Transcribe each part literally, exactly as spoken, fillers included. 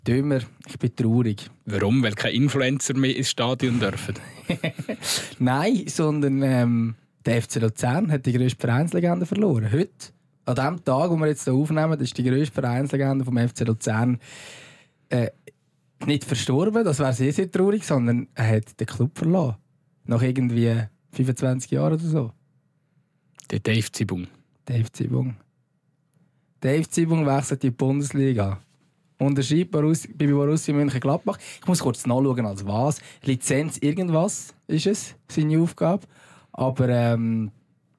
Dömer, ich bin traurig. Warum? Weil keine Influencer mehr ins Stadion dürfen? Nein, sondern ähm, der F C Luzern hat die grösste Vereinslegende verloren. Heute, an dem Tag, wo wir jetzt hier aufnehmen, ist die grösste Vereinslegende vom F C Luzern äh, nicht verstorben, das wäre sehr, sehr traurig, sondern er hat den Club verloren. Nach irgendwie fünfundzwanzig Jahren oder so. Der Dave Zibung. Dave Zibung. Dave Zibung wechselt in die Bundesliga. Unterschreibt bei Borussia Mönchengladbach. Ich muss kurz nachschauen, als was. Lizenz irgendwas ist es, seine Aufgabe. Aber ähm,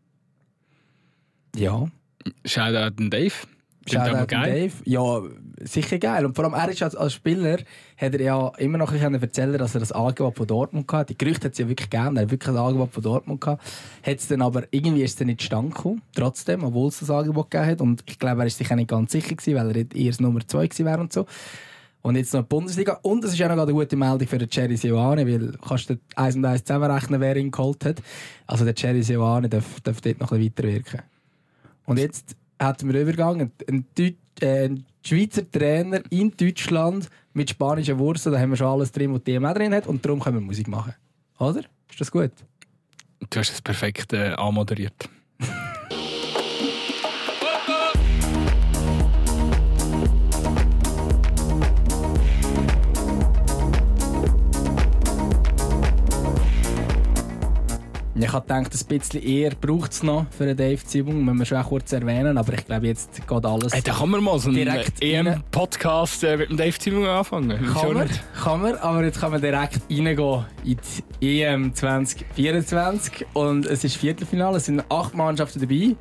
ja. Shoutout an Dave. Shoutout an Dave. Ja, sicher geil. Und vor allem, er ist als, als Spieler, hat er ja immer noch ein erzählen, dass er das Angebot von Dortmund hatte. Die Gerüchte hat es ja wirklich gegeben, er hat wirklich ein Angebot von Dortmund gehabt. Hat's dann aber irgendwie ist es nicht zustande gekommen, trotzdem, obwohl es das Angebot gegeben hat. Und ich glaube, er ist sich auch nicht ganz sicher gewesen, weil er eher Nummer zwei gewesen wäre und so. Und jetzt noch die Bundesliga. Und es ist auch noch eine gute Meldung für den Cherry Seoane, weil kannst du eins und eins zusammenrechnen, wer ihn geholt hat. Also der Cherry Seoane darf, darf dort noch ein bisschen weiterwirken. Und jetzt hatten wir Übergang, ein, Deut- äh, ein Schweizer Trainer in Deutschland mit spanischen Wurzeln, da haben wir schon alles drin, was die auch drin hat, und darum können wir Musik machen. Oder? Ist das gut? Du hast es perfekt äh, anmoderiert. Ich habe gedacht, ein bisschen eher braucht es noch für eine Dave Zibung, müssen wir schon auch kurz erwähnen, aber ich glaube, jetzt geht alles. Hey, da kann man mal so einen direkt E M-Podcast äh, mit dem Dave Zibung anfangen. Kann man, kann man, aber jetzt kann man direkt reingehen in die E M zwanzig vierundzwanzig und es ist Viertelfinale, es sind acht Mannschaften dabei.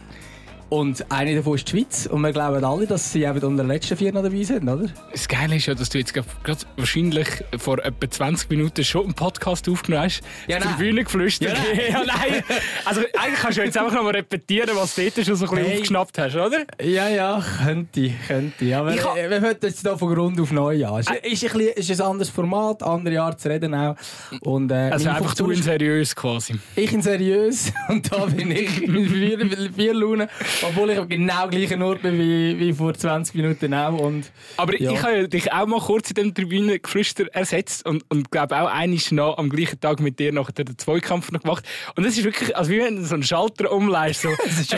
Und eine davon ist die Schweiz. Und wir glauben alle, dass sie eben unter den letzten vier noch dabei sind, oder? Das Geile ist ja, dass du jetzt gerade wahrscheinlich vor etwa zwanzig Minuten schon einen Podcast aufgenommen hast. Ja, auf die Bühne geflüstert. Ja, nein. ja, nein. Also eigentlich kannst du jetzt einfach noch mal repetieren, was du dort schon so ein bisschen hey. aufgeschnappt hast, oder? Ja, ja, könnte, könnte. Aber ich äh, wir hören jetzt hier von Grund auf neu an. Es ist, ist, ein, ist ein anderes Format, andere Art zu reden auch. Und, äh, also einfach du in seriös quasi. Ich in seriös und da bin ich mit vier, vier Laune. Obwohl ich am genau gleichen Ort bin wie, wie vor zwanzig Minuten auch. Und, aber ja. ich habe dich auch mal kurz in dem Tribünengeflüster ersetzt und, und glaube auch einmal noch am gleichen Tag mit dir noch den Zweikampf noch gemacht. Und es ist wirklich, also wie wenn du so einen Schalter umleist. So, so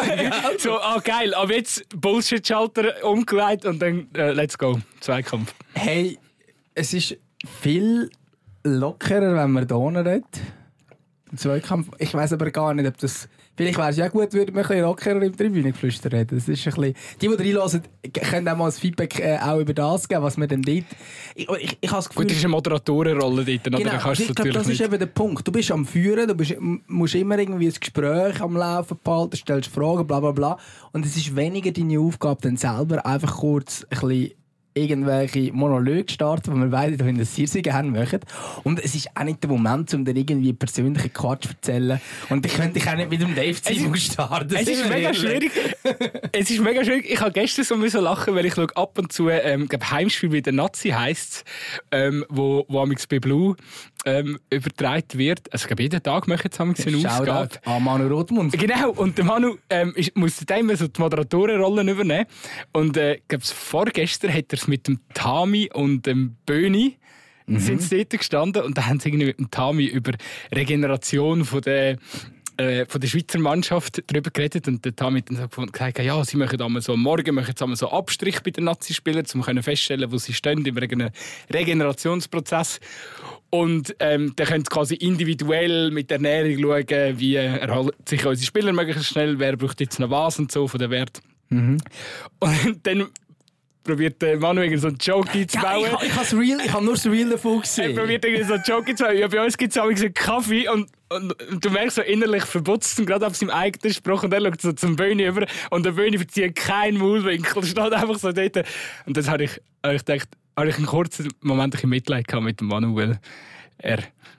ah geil, aber jetzt Bullshit-Schalter umgelegt und dann uh, let's go, Zweikampf. Hey, es ist viel lockerer, wenn man da redet. Zweikampf. Ich weiss aber gar nicht, ob das... Vielleicht wäre es ja gut, würde man ein bisschen lockerer im Tribünengeflüster reden. Das ist ein bisschen... Die, die reinhören, können auch mal das Feedback äh, auch über das geben, was wir denn dort... Ich, ich, ich habe das Gefühl... Gut, das ist eine Moderatorenrolle dort. Genau, dann kannst ich glaube, das nicht. ist eben der Punkt. Du bist am Führen, du bist, musst immer irgendwie ein Gespräch am Laufen behalten, stellst Fragen, bla bla bla. Und es ist weniger deine Aufgabe, dann selber einfach kurz ein bisschen irgendwelche Monologe starten, die wir beide da in der Sirse gerne machen. Und es ist auch nicht der Moment, um dann irgendwie persönlichen Quatsch zu erzählen. Und ich könnte dich auch nicht mit dem Dave Zibung starten. Es ist mega schwierig. Es ist mega schwierig. Ich habe gestern so müssen lachen, weil ich schaue ab und zu ähm, Heimspiel wie der Nazi heisst, ähm, wo, wo amix bei Blue ähm, übertragen wird. Also ich glaube, jeden Tag machen sie amix eine Ausgabe. An Manu Rothmund. Genau. Und der Manu ähm, ist, muss dann immer so die Moderatorenrolle übernehmen. Und äh, ich glaube, vorgestern hat er es mit dem Tami und dem Böni mhm. sind sie dort gestanden und da haben sie irgendwie mit dem Tami über Regeneration von der Äh, von der Schweizer Mannschaft darüber geredet und der Tami hat dann so gesagt, ja, sie machen einmal so, morgen machen sie einmal so Abstrich bei den Nazi-Spielern, um feststellen, wo sie stehen im Regen- Regenerationsprozess. Und ähm, dann können sie quasi individuell mit der Ernährung schauen, wie erhalten sich unsere Spieler möglichst schnell, wer braucht jetzt noch was und so von den Wert. Mhm. Und dann probiert der Manu irgendwie so einen Joke einzubauen. Ja, ich ich habe Real, ich hab nur das Real davon gesehen. Er probiert irgendwie so einen Joke einzubauen. Ja, bei uns gibt es auch einen Kaffee und, und, und du merkst so innerlich verbutzt und gerade auf seinem eigenen Spruch und er schaut so zum Böni über und der Böni verzieht keinen Maulwinkel, steht einfach so dort. Und das habe ich, hab ich gedacht, habe ich einen kurzen Moment ein Mitleid gehabt mit dem Manu, weil er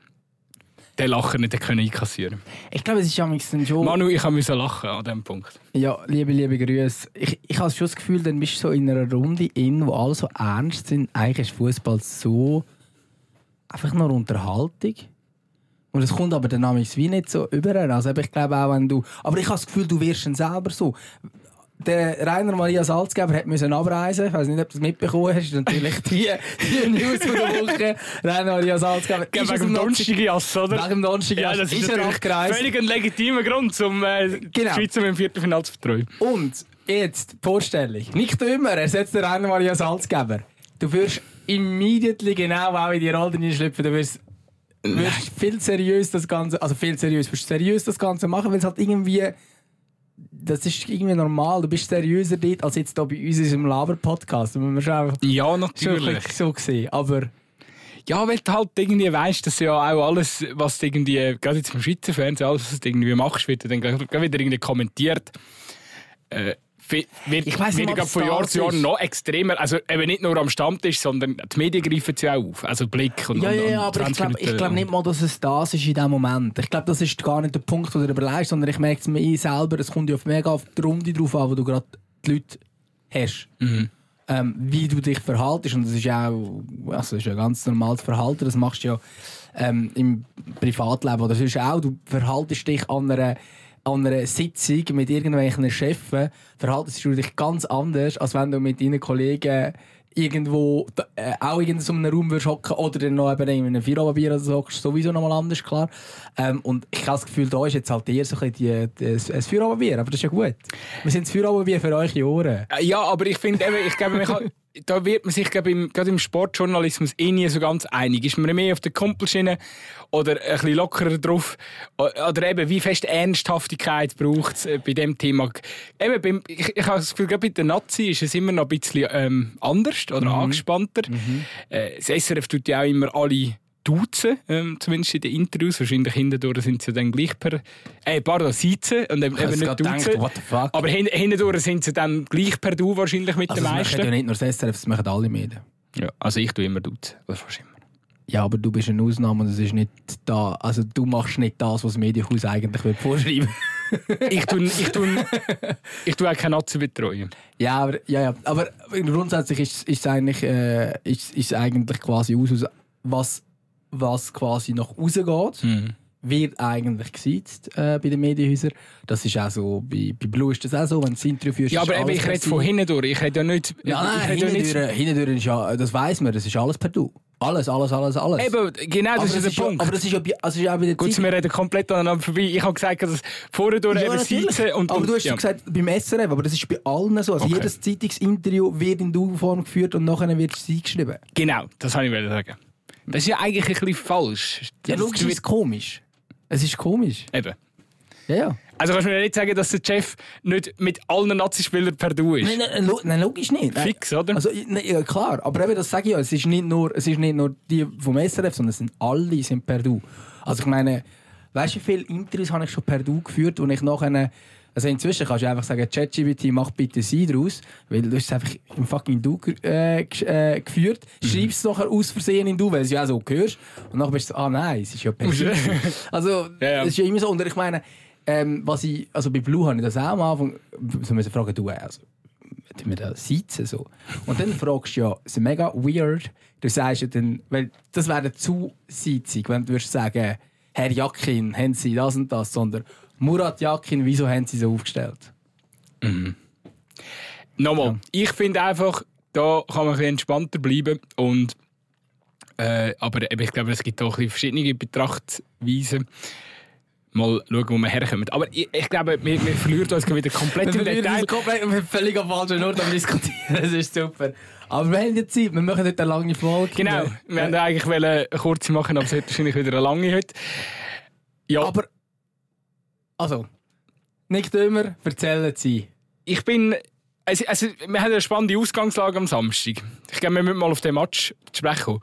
den Lacher nicht einkassieren konnte. Ich glaube, es ist am dann schon... Manu, ich musste lachen an diesem Punkt. Ja, liebe, liebe Grüße. Ich, ich habe schon das Gefühl, dann bist du so in einer Runde in, wo alle so ernst sind. Eigentlich ist Fußball so einfach nur Unterhaltung. Und es kommt aber dann wie nicht so über. Also ich glaube auch, wenn du... Aber ich habe das Gefühl, du wirst dann selber so... der Rainer Maria Salzgeber hat müssen abreisen. Ich weiß nicht, ob du das mitbekommen hast. Das ist natürlich die, die News von der Woche. Rainer Maria Salzgeber. Ja, wegen dem Donnerstag-Jass, oder? Wegen dem Donnerstag-Jass. Ja, das ist, ist er abgereist. Völlig ein legitimer Grund, um äh, genau. die Schweiz im Viertelfinale zu betreuen. Und jetzt die Vorstellung. Nicht immer ersetzt der Rainer Maria Salzgeber. Du wirst immediately genau auch in die Rolle hineinschlüpfen. Du wirst, wirst viel seriös das Ganze, also viel seriös, wirst seriös das Ganze machen, weil es halt irgendwie, das ist irgendwie normal. Du bist seriöser dort als jetzt hier bei uns in unserem Laber-Podcast. Ja, natürlich. So gesehen, aber... Ja, weil du halt irgendwie weißt, dass ja auch alles, was du irgendwie, gerade jetzt im Schweizer Fernsehen, alles, was du irgendwie machst, wird dann gleich wieder irgendwie kommentiert. Äh, wird ich weiss nicht, wieder von Jahr zu Jahr noch extremer. Also eben nicht nur am Stammtisch, sondern die Medien greifen sie auch auf. Also Blick und Ja, ja, ja, und aber ich glaube glaub nicht mal, dass es das ist in diesem Moment. Ich glaube, das ist gar nicht der Punkt, den du überlegst, sondern ich merke es mir selber, es kommt ja mega auf die Runde drauf an, wo du gerade die Leute hast. Mhm. Ähm, wie du dich verhaltest. Und das ist auch also das ist ein ganz normales Verhalten. Das machst du ja ähm, im Privatleben. Oder sonst auch. Du verhaltest dich an einer, an einer Sitzung mit irgendwelchen Chefen, verhaltest du dich ganz anders, als wenn du mit deinen Kollegen irgendwo äh, auch in so einem Raum würdest hocken oder dann noch eben in einem Feierabendbier oder so, sowieso noch mal anders, klar. Ähm, und ich habe das Gefühl, da ist jetzt halt eher so ein bisschen die, die, das Feierabendbier, aber das ist ja gut. Wir sind das Feierabendbier für eure Ohren. Ja, aber ich finde eben, ich glaube, man kann, da wird man sich glaube im, gerade im Sportjournalismus eh nie so ganz einig. Ist man mehr auf der Kumpelschiene oder ein bisschen lockerer drauf? Oder eben, wie fest Ernsthaftigkeit braucht es bei diesem Thema? Eben, beim, ich, ich habe das Gefühl, gerade bei den Nazi ist es immer noch ein bisschen ähm, anders oder mhm. angespannter. Mhm. Äh, das S R F tut ja auch immer alle duzen, ähm, zumindest in den Interviews. Wahrscheinlich hintendurch sind sie dann gleich per... Äh, pardon, siezen und eben, eben nicht duzen. Gedacht, what the fuck? Aber hin, hintendurch sind sie dann gleich per Du wahrscheinlich mit also den meisten. Das machen ja nicht nur das S R F, das machen alle Medien. Ja, also ich tue immer duzen, oder fast immer. Ja, aber du bist eine Ausnahme und es ist nicht da. Also du machst nicht das, was das Medienhaus eigentlich vorschreiben will. ich tue ich tue ich tue auch keine Nazi betreuen. Ja, aber ja, ja, aber grundsätzlich ist ist eigentlich äh, ist, ist eigentlich quasi aus, was was quasi nach außen geht. Mhm. Wird eigentlich gesetzt äh, bei den Medienhäusern. Das ist auch so, bei, bei Blue ist das auch so, wenn du das Interview führst. Ja, aber eben, ich rede von hinten durch. Ich rede ja nicht... Ja, nein, hinten durch ist ja, das weiss man, das ist alles per Du. Alles, alles, alles, alles. Eben, genau, das aber ist der Punkt. Ja, aber das ist ja, also ist ja auch bei der Gut, Zeit. wir reden komplett aneinander vorbei. Ich habe gesagt, dass es vorher durch ja, eben sitzen und... Aber und, du hast ja. gesagt, beim S R F, aber das ist bei allen so. Also okay. Jedes Zeitungsinterview wird in Du-Form geführt und nachher wird es eingeschrieben. Genau, das wollte ich sagen. Das ist ja eigentlich ein bisschen falsch. Ja, logisch, ist es komisch. Es ist komisch. Eben. Ja, ja. Also kannst du mir nicht sagen, dass der Chef nicht mit allen Nazi-Spielern per Du ist? Nein, nein, nein logisch nicht. Nein. Fix, oder? Also, nein, ja, klar, aber eben, das sage ich ja, es ist nicht nur, es ist nicht nur die vom S R F, sondern es sind alle sind per Du. Also ich meine, weißt du, wie viele Interviews habe ich schon per Du geführt und ich nachher... Also inzwischen kannst du einfach sagen, ChatGPT, mach bitte Sie draus, weil du hast es einfach im fucking Du äh, äh, geführt, mhm. schreibst es nachher aus Versehen in Du, weil du es ja auch so hörst und dann bist du so, ah nein, es ist ja per Du. Also, ja, ja. Das ist ja immer so. Und ich meine, ähm, was ich, also bei Blue habe ich das auch am Anfang, so müssen fragen, du, also, wenn wir da sitzen so. Und dann fragst du ja, es ist mega weird, du sagst ja dann, weil das wäre zu sitzig, wenn du würdest sagen, Herr Jakin, haben Sie das und das, sondern Murat Yakin, wieso haben sie so aufgestellt? Mhm. Nochmal, ja. Ich finde einfach, da kann man ein bisschen entspannter bleiben. Und, äh, aber ich glaube, es gibt auch ein verschiedene Betrachtweisen. Mal schauen, wo wir herkommen. Aber ich, ich glaube, wir, wir verlieren uns wieder komplett im Detail. Komplett, wir völlig am falschen Ort am Diskutieren. Das ist super. Aber wir haben ja Zeit, wir machen heute eine lange Folge. Genau, wir ja. wollten eigentlich eine kurze machen, aber es wird wahrscheinlich wieder eine lange heute. Ja. Aber Also, nicht immer, erzählen Sie. Ich bin... Also, also, wir haben eine spannende Ausgangslage am Samstag. Ich glaube, wir müssen mal auf den Match sprechen.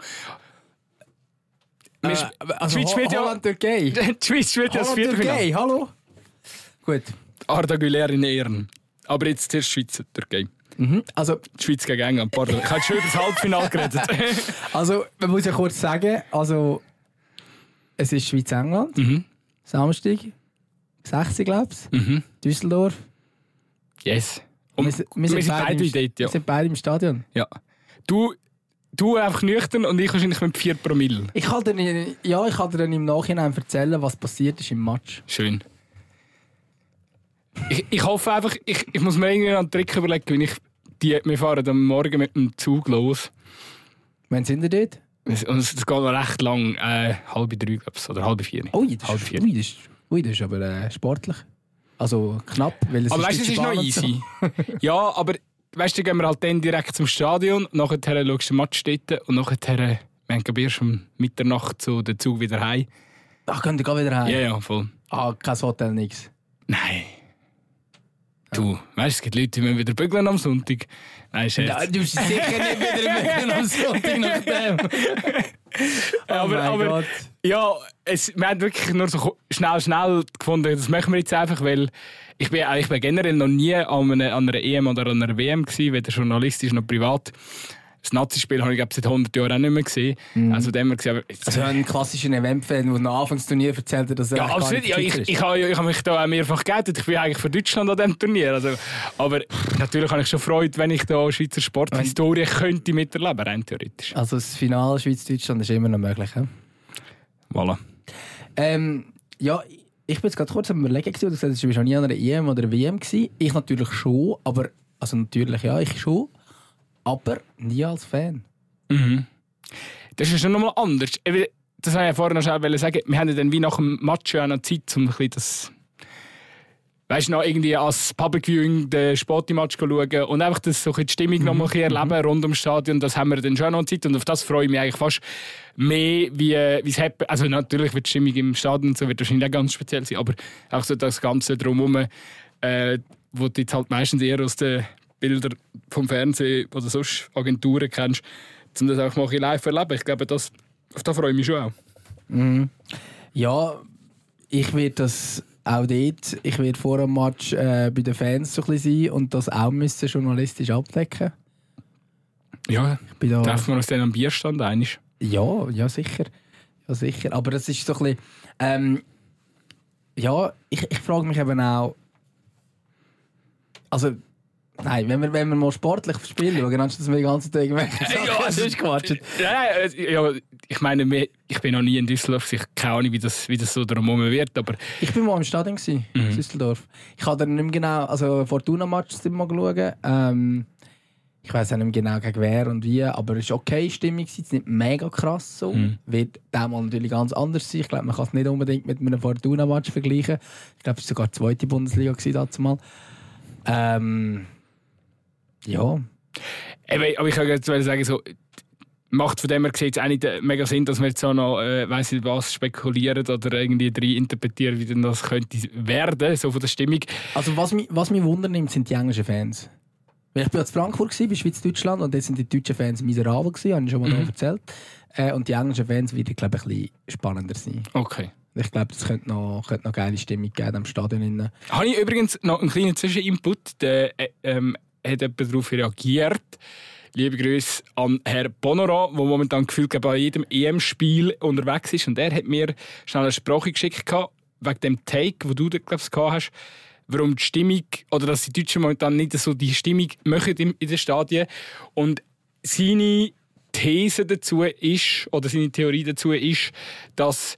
Äh, also, Schweiz spielt ja... Holland-Türkei. Die Schweiz spielt ja das Viertelfinale. Hallo? Gut. Arda Güler in Ehren. Aber jetzt zuerst Schweiz-Türkei. Mhm. Also, die Schweiz gegen England, pardon. Ich habe schon über das Halbfinale geredet. Also, man muss ja kurz sagen, also, es ist Schweiz-England. Mhm. Samstag. sechzig, glaube ich. Mhm. Düsseldorf. Yes. Und wir, wir, sind, wir sind beide im, dort, ja. Wir sind beide im Stadion. Ja. Du, du einfach nüchtern und ich wahrscheinlich mit vier Promille. Ich kann dir, ja, ich kann dir dann im Nachhinein erzählen, was passiert ist im Match. Schön. Ich, ich hoffe einfach, ich, ich muss mir irgendwie einen Trick überlegen, wenn ich die, wir fahren am Morgen mit dem Zug los. Wann sind ihr dort? Und es geht noch recht lang, äh, halb drei, glaube ich, oder halb vier. Ui, das, halb ist, vier. ui, das, ist, ui, das ist aber äh, sportlich. Also knapp, weil es aber ist weißt du, es ist Bahn noch und easy. Ja, aber weißt du, gehen wir halt dann direkt zum Stadion, nachher schaust du den Match dort und nachher, wir haben erst um Mitternacht so den Zug wieder heim. Ach, könnt ihr gar wieder heim? Ja, ja, voll. Ah, kein Hotel, nix. Nein. Du, weißt, es gibt Leute, die müssen wieder bügeln am Sonntag. Nein, Scherz. Ja, du bist sicher nicht wieder bügeln am Sonntag nach dem. Oh aber, mein aber Gott. Ja, es, wir haben wirklich nur so schnell, schnell gefunden, das machen wir jetzt einfach, weil ich bin, ich bin generell noch nie an einer, an einer E M oder an einer W M gewesen, weder journalistisch noch privat. Das Nazi-Spiel habe ich glaube, seit hundert Jahren auch nicht mehr gesehen. Mhm. Also, dem gesehen, also ein klassischer Event-Fan, der nach Anfangsturnier erzählt hat, dass er ja, absolut. Ja, ich, ich, habe, ich habe mich da auch mehrfach geoutet. Ich bin eigentlich für Deutschland an diesem Turnier. Also, aber natürlich habe ich schon Freude, wenn ich da Schweizer Sporthistorie könnte miterleben, rein theoretisch. Also das Finale Schweiz-Deutschland ist immer noch möglich. He? Voilà. Ähm, ja, ich bin jetzt gerade kurz am Überlegen, du hast gesagt, du bist noch nie an einer E M oder W M gewesen. Ich natürlich schon, aber also natürlich ja, ich schon. Aber nie als Fan. Mhm. Das ist schon nochmal anders. Das wollte ich ja vorhin noch schnell sagen. Wir haben dann wie nach dem Match auch noch Zeit, um ein bisschen das, weißt du, noch irgendwie als Public Viewing den Sportmatch zu schauen und einfach das, so die Stimmung mhm. noch mal erleben mhm. rund ums Stadion. Das haben wir dann schon noch Zeit und auf das freue ich mich eigentlich fast mehr, wie es happen. Also natürlich wird die Stimmung im Stadion so wird wahrscheinlich auch ganz speziell sein, aber auch so das Ganze drumherum, äh, wo du jetzt halt meistens eher aus den Bilder vom Fernsehen oder sonst Agenturen kennst, um das auch mal ein live erleben. Ich glaube, das, auf das freue ich mich schon auch. Mm. Ja, ich werde das auch dort, ich werde vor dem Match äh, bei den Fans so ein bisschen sein und das auch müssen journalistisch abdecken. Ja, da treffen wir uns dann am Bierstand einig. Ja, ja sicher. Ja, sicher. Aber das ist so ein bisschen, ähm, ja, ich, ich frage mich eben auch, also nein, wenn wir, wenn wir mal sportlich spielen schauen, anstatt dass wir die ganze Tag irgendwelche Sachen ja, also, quatschen. Ja, ja, ich meine, ich bin noch nie in Düsseldorf, ich habe keine Ahnung, wie das, wie das so drumherum wird, aber... Ich bin mal im Stadion gewesen, mhm. in Düsseldorf. Ich habe dann nicht mehr genau, also Fortuna-Matches mal schauen. Ähm, ich weiss auch nicht mehr genau gegen wer und wie, aber es war okay Stimmung, es ist nicht mega krass so. Mhm. Wird diesmal natürlich ganz anders sein. Ich glaube, man kann es nicht unbedingt mit einem Fortuna-Match vergleichen. Ich glaube, es war sogar die zweite Bundesliga dazumal. Ähm... Ja. Aber ich kann jetzt sagen, so, macht von dem her gesehen auch nicht mega Sinn, dass wir jetzt auch noch, äh, weiss nicht was, spekulieren oder irgendwie rein interpretieren, wie denn das könnte werden, so von der Stimmung. Also was mich, was mich wundernimmt, sind die englischen Fans. Weil ich war in Frankfurt, bei Schweiz-Deutschland, und dort sind die deutschen Fans miserabel gewesen, habe ich schon mal mhm. erzählt. Äh, und die englischen Fans werden, glaube ich, ein bisschen spannender sein. Okay. Ich glaube, es könnte noch, könnte noch geile Stimmung geben am Stadion. Habe ich übrigens noch einen kleinen Zwischeninput. Der, äh, ähm, hat jemand darauf reagiert. Liebe Grüße an Herrn Bonora, der momentan gefühlt bei jedem E M-Spiel unterwegs ist. Und er hat mir schnell eine Sprache geschickt, wegen dem Take, den du glaub, gehabt hast, warum die Stimmung, oder dass die Deutschen momentan nicht so die Stimmung machen in den Stadien. Und seine These dazu ist, oder seine Theorie dazu ist, dass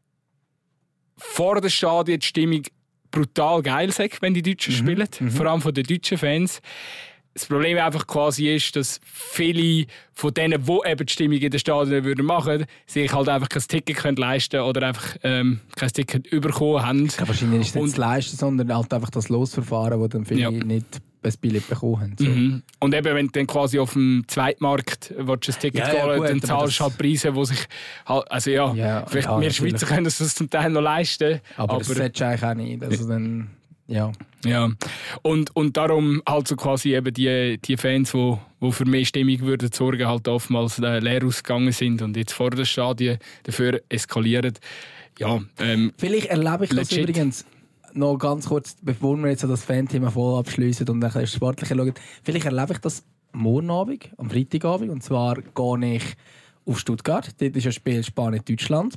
vor den Stadien die Stimmung brutal geil sagt, wenn die Deutschen mhm. spielen, mhm. vor allem von den deutschen Fans. Das Problem einfach quasi ist, dass viele von denen, die eben die Stimmung in den Stadien würden machen, sich halt einfach kein Ticket können leisten oder einfach ähm, kein Ticket bekommen haben. Ich glaube, wahrscheinlich nicht das Leisten, sondern halt einfach das Losverfahren, wo dann viele ja. nicht ein Billett bekommen haben. So. Mhm. Und eben, wenn du dann quasi auf dem Zweitmarkt ein Ticket ja, ja, holen, dann zahlst du halt Preise, die sich halt, also ja, ja vielleicht ja, wir natürlich. Schweizer können das zum Teil noch leisten. Aber, aber das solltest du eigentlich auch nicht. Also dann, ja. Ja. Und, und darum halt so quasi eben die, die Fans, die, die für mehr Stimmung würden sorgen, halt oftmals äh, leer ausgegangen sind und jetzt vor den Stadien dafür eskalieren. Ja, ähm, vielleicht erlebe ich legit. Das übrigens noch ganz kurz, bevor wir jetzt das Fan-Thema voll abschließen und ein bisschen Sportliche schauen. Vielleicht erlebe ich das morgen Abend, am Freitagabend. Und zwar gehe ich auf Stuttgart. Dort ist ein Spiel Spanien-Deutschland.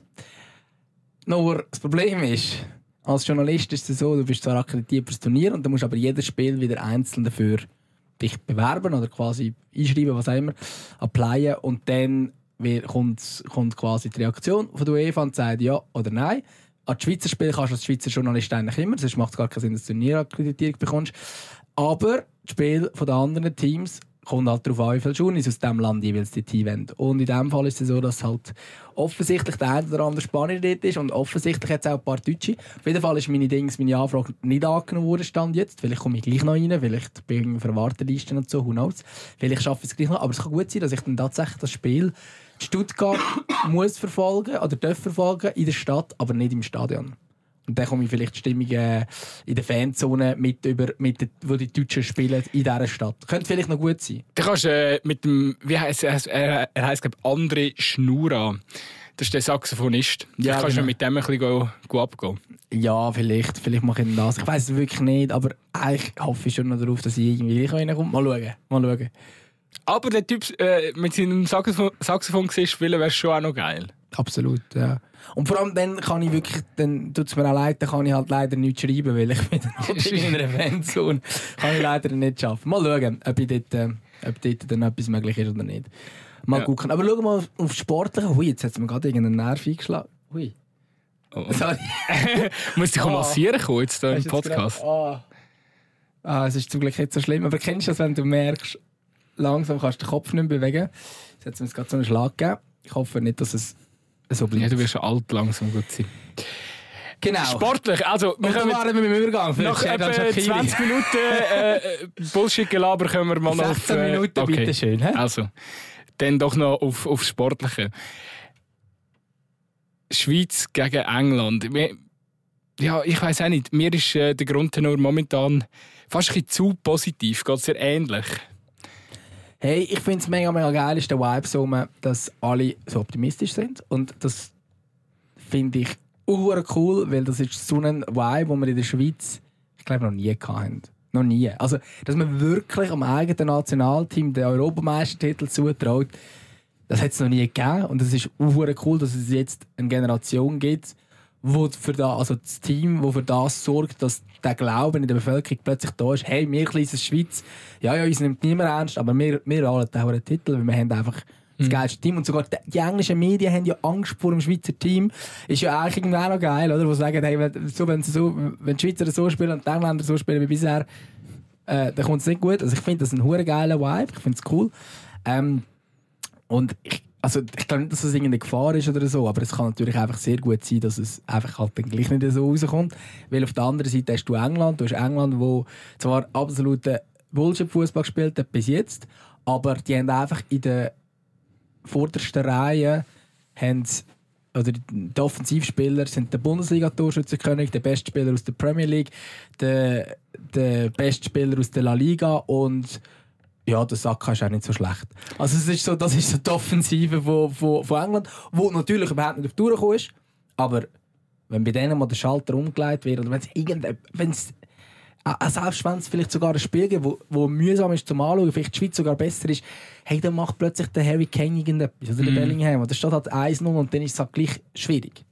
Nur das Problem ist, als Journalist ist es so, du bist zwar akkreditiert für das Turnier und du musst aber jedes Spiel wieder einzeln dafür dich bewerben oder quasi einschreiben, was auch immer, applyen. Und dann kommt, kommt quasi die Reaktion von der UEFA und sagt ja oder nein. An die Schweizer Spiele kannst du als Schweizer Journalist eigentlich immer, sonst macht es gar keinen Sinn, dass du eine Turnierakkreditierung bekommst. Aber das Spiel der anderen Teams kommt halt darauf an, wie viele Journalisten aus diesem Land jeweils die Team wollen. Und in diesem Fall ist es so, dass halt offensichtlich der eine oder andere Spanier dort ist und offensichtlich jetzt auch ein paar Deutsche. Auf jeden Fall ist meine, Dings, meine Anfrage nicht angenommen worden, Stand jetzt. Vielleicht komme ich gleich noch rein, vielleicht bin ich auf der Warteliste und so, who knows. Vielleicht schaffe ich es gleich noch, aber es kann gut sein, dass ich dann tatsächlich das Spiel in Stuttgart muss verfolgen oder darf verfolgen in der Stadt, aber nicht im Stadion. Und dann komme ich vielleicht die Stimmung äh, in der Fanzone mit über, mit den, wo die Deutschen spielen in dieser Stadt. Könnte vielleicht noch gut sein. Du kannst äh, mit dem, wie heisst er, er, er heisst glaube André Schnura. Das ist der Saxophonist. Ja, kannst du genau. mit dem ein bisschen go, go abgehen. Ja, vielleicht. Vielleicht mache ich das. Ich weiss es wirklich nicht, aber eigentlich hoffe ich schon noch darauf, dass ich irgendwie reinkomme. Mal schauen. Mal schauen. Aber der Typ äh, mit seinem Saxophon, Saxophon spielen wäre schon auch noch geil. Absolut, ja. Und vor allem dann kann ich wirklich, dann tut es mir auch leid, dann kann ich halt leider nichts schreiben, weil ich bin in einer Fanzone. Kann ich leider nicht schaffen. Mal schauen, ob, ich dort, äh, ob dort dann etwas möglich ist oder nicht. Mal ja. gucken. Aber schau mal auf, auf Sportliche. Hui, jetzt hat es mir gerade irgendeinen Nerv eingeschlagen. Hui. Oh. Sorry. Muss ich oh. massieren kommen jetzt hier im Podcast? Oh. Ah, es ist zum Glück nicht so schlimm. Aber kennst du das, wenn du merkst, langsam kannst du den Kopf nicht mehr bewegen? Jetzt hat es mir gerade so einen Schlag gegeben. Ich hoffe nicht, dass es so bleibt. Ja, du wirst schon alt langsam gut sein. Genau. Sportlich, also wir können waren wir mit dem Übergang. Nach etwa zwanzig Minuten äh, Bullshit-Gelaber können wir mal noch auf... sechzehn Minuten, okay. Bitte schön. He? Also, dann doch noch auf, auf Sportliche. Schweiz gegen England. Ja, ich weiss auch nicht. Mir ist äh, der Grundtenor momentan fast ein bisschen zu positiv. Geht sehr ähnlich. Hey, ich finde es mega, mega geil, ist der Vibe so, dass alle so optimistisch sind. Und das finde ich auch cool, weil das ist so ein Vibe, den wir in der Schweiz, ich glaube, noch nie hatten. Noch nie. Also, dass man wirklich am eigenen Nationalteam den Europameistertitel zutraut, das hat es noch nie gegeben. Und es ist auch cool, dass es jetzt eine Generation gibt, wo für das, also das Team, das für das sorgt, dass der Glauben in der Bevölkerung plötzlich da ist. Hey, wir kleines Schweiz, ja, ja, uns nimmt niemand ernst, aber wir, wir holen auch einen Titel, weil wir haben einfach das mhm. geilste Team. Und sogar die, die englischen Medien haben ja Angst vor dem Schweizer Team. Ist ja eigentlich irgendwie auch noch geil, oder? Wo sie sagen, hey, wenn, so, wenn, so, wenn die Schweizer so spielen und die Engländer so spielen wie bisher, äh, dann kommt es nicht gut. Also ich finde das ein hure geiler Vibe, ich finde es cool. Ähm, und ich, also ich glaube nicht, dass das irgendeine Gefahr ist oder so, aber es kann natürlich einfach sehr gut sein, dass es einfach halt dann gleich nicht so rauskommt. Weil auf der anderen Seite hast du England, du hast England, wo zwar absoluten Bullshit-Fußball gespielt hat bis jetzt, aber die haben einfach in der vordersten Reihe haben, oder die Offensivspieler sind der Bundesliga-Torschützenkönig, der beste Spieler aus der Premier League, der, der beste Spieler aus der La Liga und ja, der Saka ist auch nicht so schlecht. Also es ist so, das ist so die Offensive von, von, von England, die natürlich überhaupt nicht auf die Tour gekommen ist, aber wenn bei denen mal der Schalter umgelegt wird oder wenn es irgendein, wenn es äh, selbst wenn es vielleicht sogar ein Spiel gibt, wo, wo mühsam ist zum Anschauen, vielleicht die Schweiz sogar besser ist, hey, dann macht plötzlich der Harry Kane irgendetwas, oder der mm. Bellingham, und das steht halt eins null und dann ist es halt gleich schwierig.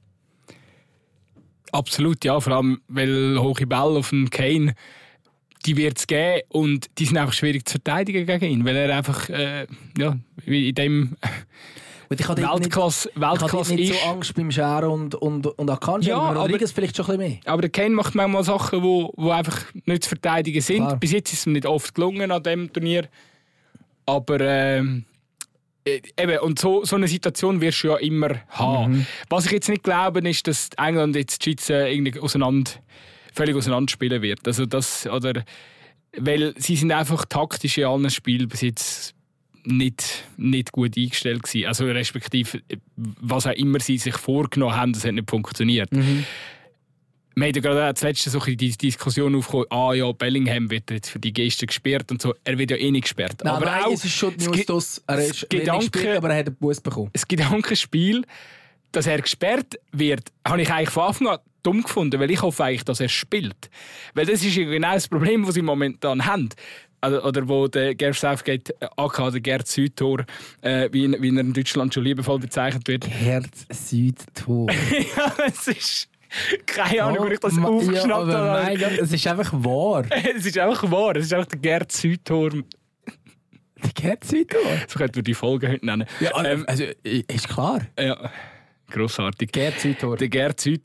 Absolut, ja, vor allem, weil hohe Bälle auf den Kane, die wird es geben und die sind einfach schwierig zu verteidigen gegen ihn, weil er einfach, äh, ja, in dem Weltklasse, Weltklasse nicht ist. So Angst beim Schär und, und, und Akanji, ja, aber Rodriguez vielleicht schon ein bisschen mehr. Aber der Kane macht manchmal Sachen, die wo, wo einfach nicht zu verteidigen sind. Klar. Bis jetzt ist es ihm nicht oft gelungen an diesem Turnier. Aber ähm, eben, und so, so eine Situation wirst du ja immer haben. Mhm. Was ich jetzt nicht glaube, ist, dass England jetzt die Schweiz äh, irgendwie auseinander, völlig auseinanderspielen wird. Also das, oder, weil sie sind einfach taktisch in allen Spielen bis jetzt nicht, nicht gut eingestellt gewesen. Also respektive, was auch immer sie sich vorgenommen haben, das hat nicht funktioniert. Mhm. Wir haben ja gerade als letzte so die Diskussion aufgekommen, ah ja, Bellingham wird jetzt für die Geste gesperrt und so. Er wird ja eh nicht gesperrt. Nein, aber nein, auch, es ist schon News, dass er ist Gedanke, nicht gesperrt, aber er hat einen Bus bekommen. Das Gedankenspiel, dass er gesperrt wird, habe ich eigentlich von Anfang an dumm gefunden, weil ich hoffe eigentlich, dass er spielt. Weil das ist genau das Problem, das sie momentan haben. Also, oder wo der Gareth Southgate, aka der Gerd Südtor, äh, wie, wie er in Deutschland schon liebevoll bezeichnet wird. Gerd Südtor. Ja, es ist... Keine Ahnung, oh, wie ich das aufgeschnappt ja, habe. Mein Gott, es ist einfach wahr. Es ist einfach wahr. Es ist einfach der Gerd Südtor. Der Gerd Südtor? So könnten wir die Folge heute nennen. Ja, ähm, also, ist klar. Ja, grossartig. Gerd Südtor. Der Gerd Südtor.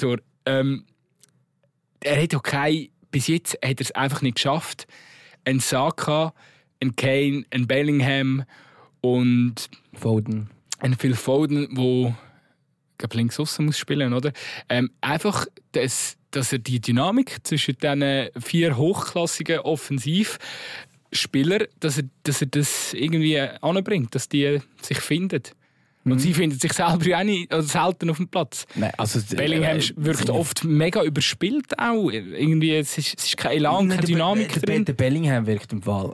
ähm, er hat ja kein, bis jetzt hat er es einfach nicht geschafft, ein Saka, ein Kane, ein Bellingham und Foden. ein Phil Foden, wo ich links aussen muss spielen, oder? Ähm, einfach, das, dass er die Dynamik zwischen diesen vier hochklassigen Offensivspielern, dass er, dass er das irgendwie anbringt, dass die sich finden. Und mhm. sie finden sich selber ja auch nicht, also selten auf dem Platz. Nein, also, Bellingham äh, wirkt oft mega überspielt auch. Irgendwie, es ist, es ist kein Elan, keine Dynamik der, drin. Der Bellingham wirkt im Fall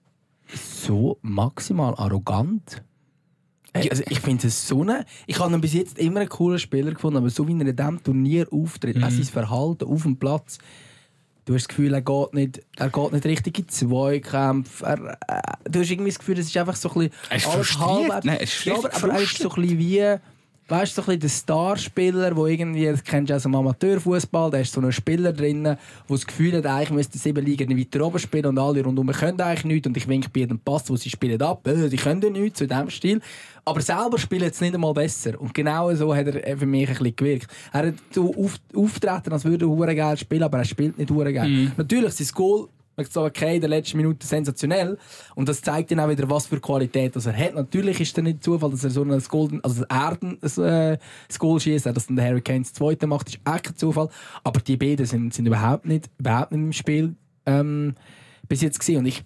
so maximal arrogant. Also ich finde es so eine... Ich habe ihn bis jetzt immer einen coolen Spieler gefunden, aber so wie er in diesem Turnier auftritt, mhm. auch sein Verhalten auf dem Platz, du hast das Gefühl, er geht nicht, er geht nicht richtig in Zweikämpfe. Er, äh, du hast irgendwie das Gefühl, es ist einfach so ein bisschen... alles halb. Nein, es ist ja, aber, aber er ist so ein bisschen wie... Weißt du, so ein bisschen der Starspieler, der irgendwie, das kennst du aus dem Amateurfußball, da ist so ein Spieler drin, der das Gefühl hat, eigentlich müsste sieben Ligen weiter oben spielen und alle rundum können eigentlich nichts und ich winke bei jedem Pass, wo sie spielen, ab, äh, die können nichts, so in diesem Stil. Aber selber spielen es nicht einmal besser. Und genau so hat er für mich ein bisschen gewirkt. Er hat so auf, auftreten, als würde er hure geil spielen, aber er spielt nicht hure geil. Mhm. Natürlich, sein Goal, man sagt, okay, in der letzten Minute sensationell. Und das zeigt dann auch wieder, was für Qualität das er hat. Natürlich ist es nicht Zufall, dass er so ein Golden, also er ein äh, Goal schießt, dass dann der Harry Kane das zweite macht, ist echt kein Zufall. Aber die beiden sind, sind überhaupt, nicht, überhaupt nicht im Spiel ähm, bis jetzt gewesen. Und ich,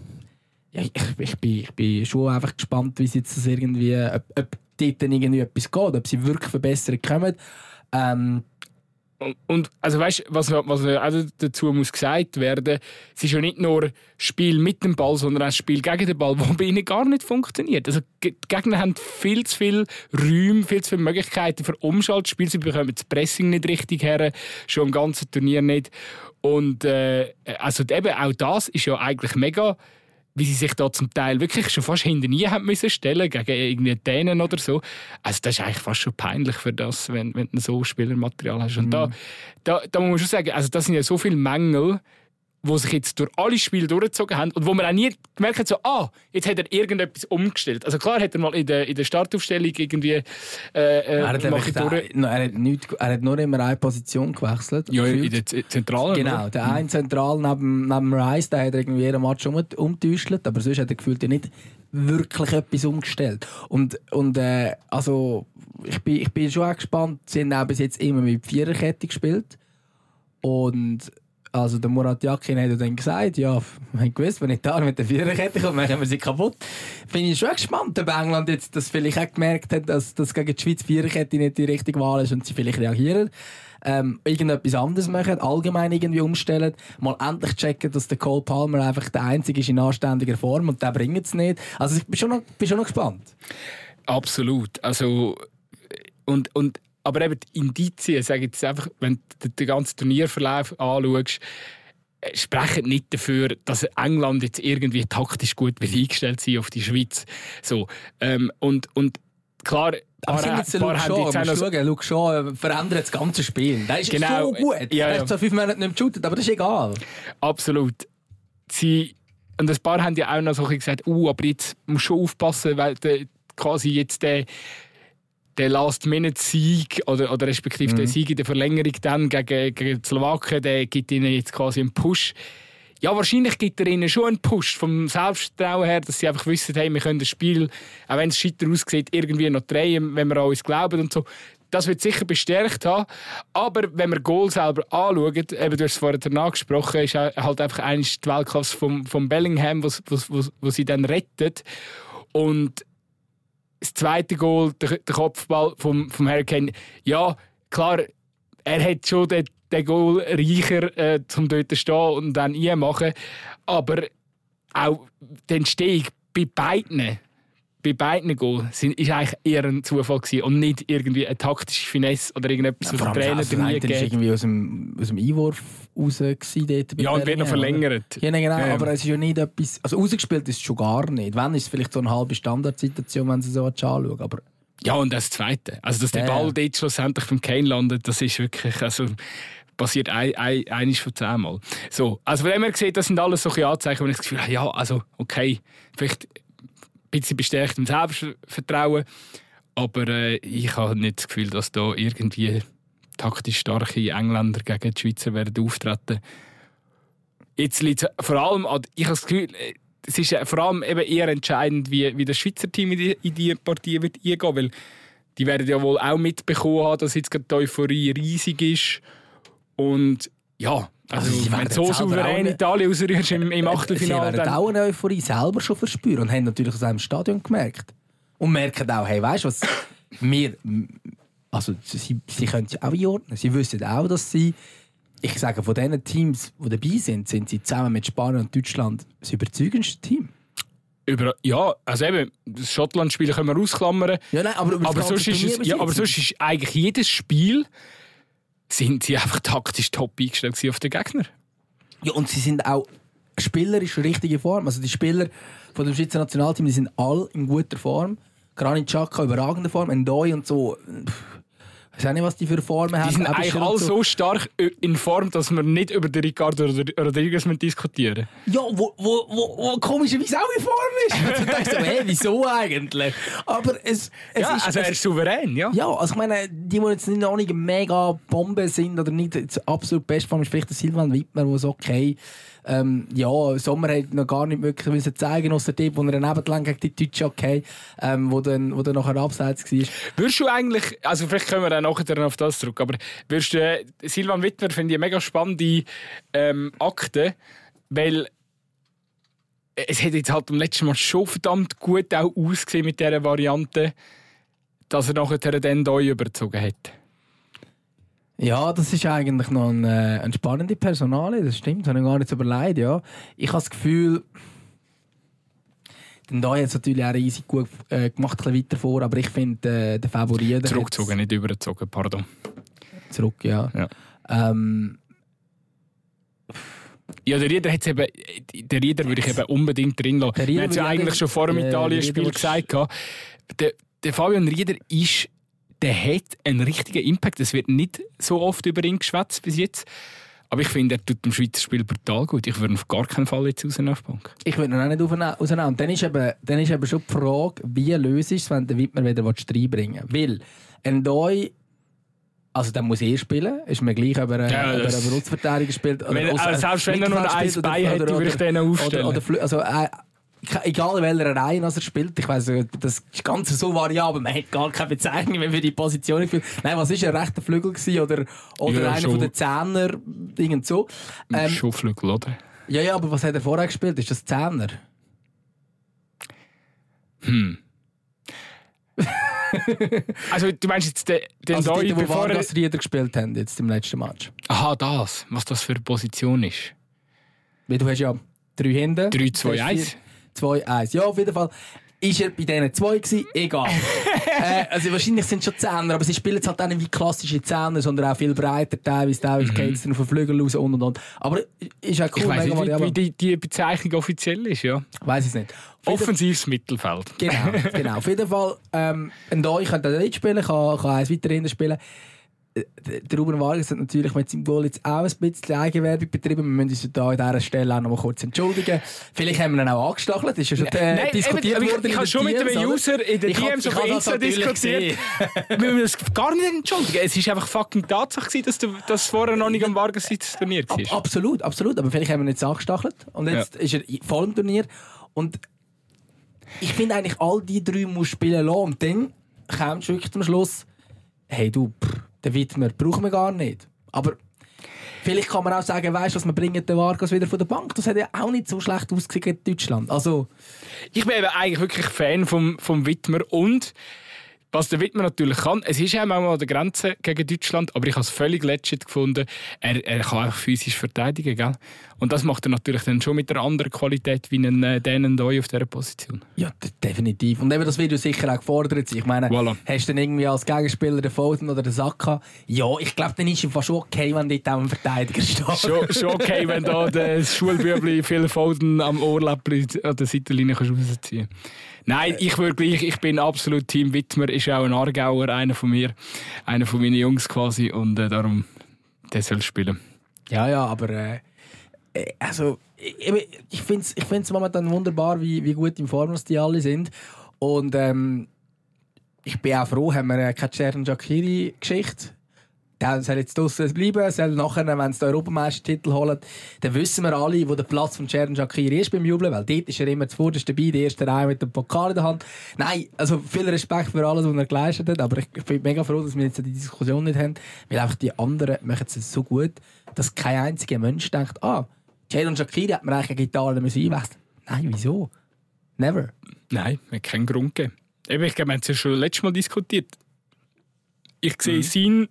ja, ich, ich, bin, ich bin schon einfach gespannt, wie jetzt das irgendwie, ob, ob dort dann irgendwie etwas geht, ob sie wirklich verbessern können. Ähm, Und, und also weißt, was, was auch dazu muss gesagt werden, es ist ja nicht nur Spiel mit dem Ball, sondern auch das Spiel gegen den Ball, das bei ihnen gar nicht funktioniert. Also die Gegner haben viel zu viele Räume, viel zu viele Möglichkeiten für Umschaltspiel. Sie bekommen das Pressing nicht richtig her, schon im ganzen Turnier nicht. Und äh, also eben auch das ist ja eigentlich mega, wie sie sich da zum Teil wirklich schon fast hinter nie haben müssen stellen gegen irgendwie Dänen oder so. Also das ist eigentlich fast schon peinlich für das, wenn, wenn du so Spielermaterial hast. Und mm. da, da, da muss man schon sagen, also das sind ja so viele Mängel, die sich jetzt durch alle Spiele durchgezogen haben und wo man auch nie gemerkt hat, so, ah, jetzt hat er irgendetwas umgestellt. Also klar hat er mal in der, in der Startaufstellung irgendwie äh, er, hat durch... da, er, hat nicht, er hat nur immer eine Position gewechselt. Ja, gefühlt. In der Zentrale. Genau, der mhm. eine Zentral neben, neben Rice, der hat er irgendwie jeden Match um, umgetäuscht, aber sonst hat er gefühlt ja nicht wirklich etwas umgestellt. Und, und äh, also ich bin, ich bin schon auch gespannt, sie haben auch bis jetzt immer mit Viererkette gespielt und also der Murat Yakin hat dann gesagt, ja, wir haben gewusst, wenn ich da mit der Viererkette komme, machen wir sie kaputt. Bin ich schon gespannt, ob England jetzt das vielleicht auch gemerkt hat, dass das gegen die Schweiz Viererkette nicht die richtige Wahl ist und sie vielleicht reagieren. Ähm, irgendetwas anderes machen, allgemein irgendwie umstellen, mal endlich checken, dass der Cole Palmer einfach der Einzige ist in anständiger Form und der bringt es nicht. Also ich bin schon noch, bin schon noch gespannt. Absolut. Also und, und aber eben die Indizien, sage ich jetzt einfach, wenn du den ganzen Turnierverlauf anschaust, sprechen nicht dafür, dass England jetzt irgendwie taktisch gut eingestellt sein auf die Schweiz. So, ähm, und, und klar, aber paar, jetzt paar schon, jetzt musst schauen, Luke Shaw verändert das ganze Spiel. Das ist genau, so gut. Ja, er hat zwar fünf Monate nicht geshootet, aber das ist egal. Absolut. Sie, und ein paar haben ja auch noch so gesagt, uh, aber jetzt musst du schon aufpassen, weil der, quasi jetzt der der Last-Minute-Sieg oder, oder respektive mhm. der Sieg in der Verlängerung dann gegen, gegen die Slowaken, der gibt ihnen jetzt quasi einen Push. Ja, wahrscheinlich gibt er ihnen schon einen Push vom Selbstvertrauen her, dass sie einfach wissen, hey, wir können das Spiel, auch wenn es scheiter aussieht, irgendwie noch drehen, wenn wir an uns glauben und so. Das wird sicher bestärkt haben. Aber wenn wir Goal selber anschauen, eben, du hast es vorhin angesprochen, ist halt einfach eigentlich die Weltklasse vom, vom Bellingham, was, was, was, was sie dann rettet. Und das zweite Goal, der, der Kopfball vom, vom Harry Kane. Ja, klar, er hat schon den, den Goal reicher, äh, um dort zu stehen und dann machen. Aber auch die Entstehung bei beiden, bei beiden Goals sind, ist eigentlich eher ein Zufall gewesen und nicht irgendwie eine taktische Finesse oder irgendetwas, was der Trainer dir nie gegeben hat. Irgendwie aus dem, aus dem Einwurf raus gewesen, dort ja, und wird noch verlängert. Ja, genau, ja. Aber es ist ja nicht etwas... Also rausgespielt ist es schon gar nicht. Wenn, ist es vielleicht so eine halbe Standardsituation, wenn sie so anschauen, aber... Ja, und das Zweite. Also, dass der Ball ja. dort schlussendlich vom Kane landet, das ist wirklich... Also, passiert ein, ein, einiges von zehnmal. So, also von dem her gesehen, das sind alles solche Anzeichen, wo ich das Gefühl habe, ja, also, okay, vielleicht ein bisschen bestärkt im Selbstvertrauen, aber äh, ich habe nicht das Gefühl, dass da irgendwie taktisch starke Engländer gegen die Schweizer werden auftreten. Jetzt liegt vor allem, ich habe das Gefühl, es ist vor allem eben eher entscheidend, wie, wie das Schweizer Team in die, in die Partie wird eingehen, weil die werden ja wohl auch mitbekommen haben, dass jetzt gerade die Euphorie riesig ist. Und ja, also, also wenn so souverän Italien ausrührst im, im Achtelfinale... Sie werden auch eine Euphorie selber schon verspüren und haben natürlich aus einem Stadion gemerkt. Und merken auch, hey, weißt du was, wir... Also sie, sie können es auch einordnen. Sie wissen auch, dass sie... Ich sage, von diesen Teams, die dabei sind, sind sie zusammen mit Spanien und Deutschland das überzeugendste Team. Über, ja, also eben, das Schottland-Spiel können wir ausklammern. Ja, nein, aber aber sonst, ist es, ja, aber sonst ist eigentlich jedes Spiel, sind sie einfach taktisch top eingestellt auf den Gegner. Ja, und sie sind auch spielerisch in richtiger Form. Also die Spieler von dem Schweizer Nationalteam, die sind alle in guter Form. Granit Xhaka überragende Form, Ndoi und so... Ich weiß nicht, was die für Formen haben. Die sind eigentlich alle so. so stark in Form, dass wir nicht über den Ricardo Rodriguez diskutieren. Ja, wo, wo, wo, wo komischerweise auch in Form ist. Du denkst so, hey, wieso eigentlich? Aber es, es ja, ist... also er ist souverän, ja. Ja, also ich meine, die, die jetzt noch nicht mega Bombe sind oder nicht absolut Bestform, ist vielleicht der Silvan Wittmer, der so okay... Ähm, ja, Sommer hat noch gar nicht möglich zeigen, außer dem, wo er daneben gegen die Deutschen okay, ähm, wo dann, wo dann nachher abseits war. Würdest du eigentlich, also vielleicht können wir dann nachher auf das zurück, aber würdest du, äh, Silvan Wittmer finde ich eine mega spannende ähm, Akte, weil es hat jetzt halt am letzten Mal schon verdammt gut auch ausgesehen mit dieser Variante, dass er nachher den Doi überzogen hat. Ja, das ist eigentlich noch eine, eine spannende Personalie, das stimmt, habe ich gar nicht so überlegt, ja. Ich habe das Gefühl, den da jetzt natürlich auch riesig gut äh, gemacht, ein bisschen weiter vor, aber ich finde, äh, der Favorit... Zurückgezogen, nicht übergezogen, pardon. Zurück, ja. ja. Ähm, ja, der Rieder hat's eben, der Rieder würde ich eben unbedingt drin lassen. Wir haben es ja eigentlich schon vor dem äh, Italien-Spiel gesagt. Der, der Fabian Rieder ist... Der hat einen richtigen Impact. Es wird nicht so oft über ihn geschwätzt bis jetzt. Aber ich finde, er tut dem Schweizer Spiel brutal gut. Ich würde ihn auf gar keinen Fall jetzt rausnehmen auf die Bank. Ich würde ihn auch nicht rausnehmen. Und dann ist, eben, dann ist eben schon die Frage, wie löst es, wenn der Wittmer wieder reinbringen will. Weil ein Doi, also der muss eh spielen, ist mir gleich, ob er, ja, ob er eine Berufsverteidiger spielt. Oder wenn, also selbst wenn er noch ein Bein hätte, würde ich den aufstellen. Oder, oder, also, äh, egal in welcher Reihe er spielt, ich weiss, das ist ganz so variabel, man hat gar keine Bezeichnung mehr für die Position. Nein, was ist ein rechter Flügel gewesen, oder, oder ja, einer von den Zehner, irgend so. Ähm, schon Flügel, oder? Ja, ja, aber was hat er vorher gespielt? Ist das Zehner? Hm. Also du meinst jetzt den, den also Doi, die, bevor wo Vargas Rieder gespielt haben jetzt im letzten Match. Aha, das. Was das für eine Position ist. Weil du hast ja drei hinten. drei, zwei, eins. zwei eins. Ja, auf jeden Fall ist er bei diesen zwei gewesen. Egal. äh, also wahrscheinlich sind es schon Zehner, aber sie spielen jetzt halt auch nicht wie klassische Zehner, sondern auch viel breiter, teilweise, teilweise mhm. geht es dann auf den Flügel raus und und und. Aber ist auch cool. Ich weiss nicht, wie, wie die, die Bezeichnung offiziell ist, ja. Weiss ich nicht. Offensives Mittelfeld. Genau, genau. Auf jeden Fall, ähm, ein Doi könnte er nicht spielen, kann, kann eins weiter hinten spielen. Der Ruben Vargas hat natürlich mit seinem Goal jetzt auch ein bisschen Eigenwerbung betrieben. Wir müssen uns da an dieser Stelle auch noch mal kurz entschuldigen. Vielleicht haben wir ihn auch angestachelt. Das ist ja schon äh, Nein, diskutiert eben, worden. Ich habe schon mit einem User in den D Ms auf Insta diskutiert. Wir müssen uns gar nicht entschuldigen. Es war einfach fucking Tatsache, dass du das vorher noch nicht am Vargas trainiert hast. Ab, absolut, absolut. Aber vielleicht haben wir ihn jetzt angestachelt. Und jetzt ja. ist er voll im Turnier. Und ich finde eigentlich, all die drei muss spielen lassen. Und dann kommst du wirklich zum Schluss, hey du, pff, den Wittmer brauchen wir gar nicht. Aber vielleicht kann man auch sagen, weißt du, was wir bringen den Vargas wieder von der Bank. Das hat ja auch nicht so schlecht ausgesehen in Deutschland. Also, ich bin eben eigentlich wirklich Fan vom, vom Wittmer und was der Wittmer natürlich kann, es ist ja manchmal an der Grenze gegen Deutschland, aber ich habe es völlig legit gefunden. Er, er kann einfach physisch verteidigen, gell? Und das macht er natürlich dann schon mit einer anderen Qualität wie einen äh, Dänen Doi auf dieser Position. Ja, d- definitiv. Und eben das Video sicher auch gefordert sein. Ich meine, voilà. Hast du dann irgendwie als Gegenspieler den Foden oder den Saka? Ja, ich glaube, dann ist es fast schon okay, wenn dort auch ein Verteidiger steht. Schon, schon okay, wenn da das Schulbübli Phil Foden am Ohrläppchen an der Seitenlinie rausziehen kannst. Nein, ich würde gleich, ich bin absolut Team Wittmer, ist auch ein Aargauer, einer von mir, einer von meinen Jungs quasi und äh, darum, der soll spielen. Ja, ja, aber äh, also ich, ich finde es ich find's momentan wunderbar, wie, wie gut in Form die alle sind und ähm, ich bin auch froh, haben wir keine Xherdan Shaqiri-Geschichte. der soll jetzt draussen bleiben, soll nachher, wenn sie den Europameistertitel holen, dann wissen wir alle, wo der Platz von Xherdan Shaqiri ist beim Jubeln, weil dort ist er immer zuvorderst dabei, der erste Reihe mit dem Pokal in der Hand. Nein, also viel Respekt für alles, was er geleistet hat, aber ich, ich bin mega froh, dass wir jetzt die Diskussion nicht haben, weil einfach die anderen machen es so gut, dass kein einziger Mensch denkt, ah, Xherdan Shaqiri hat mir eigentlich gegen Italien einwechseln. Nein, wieso? Never. Nein, hat keinen Grund gegeben. Eben, ich glaube, wir haben es ja schon letztes Mal diskutiert. Ich sehe mhm. seinen,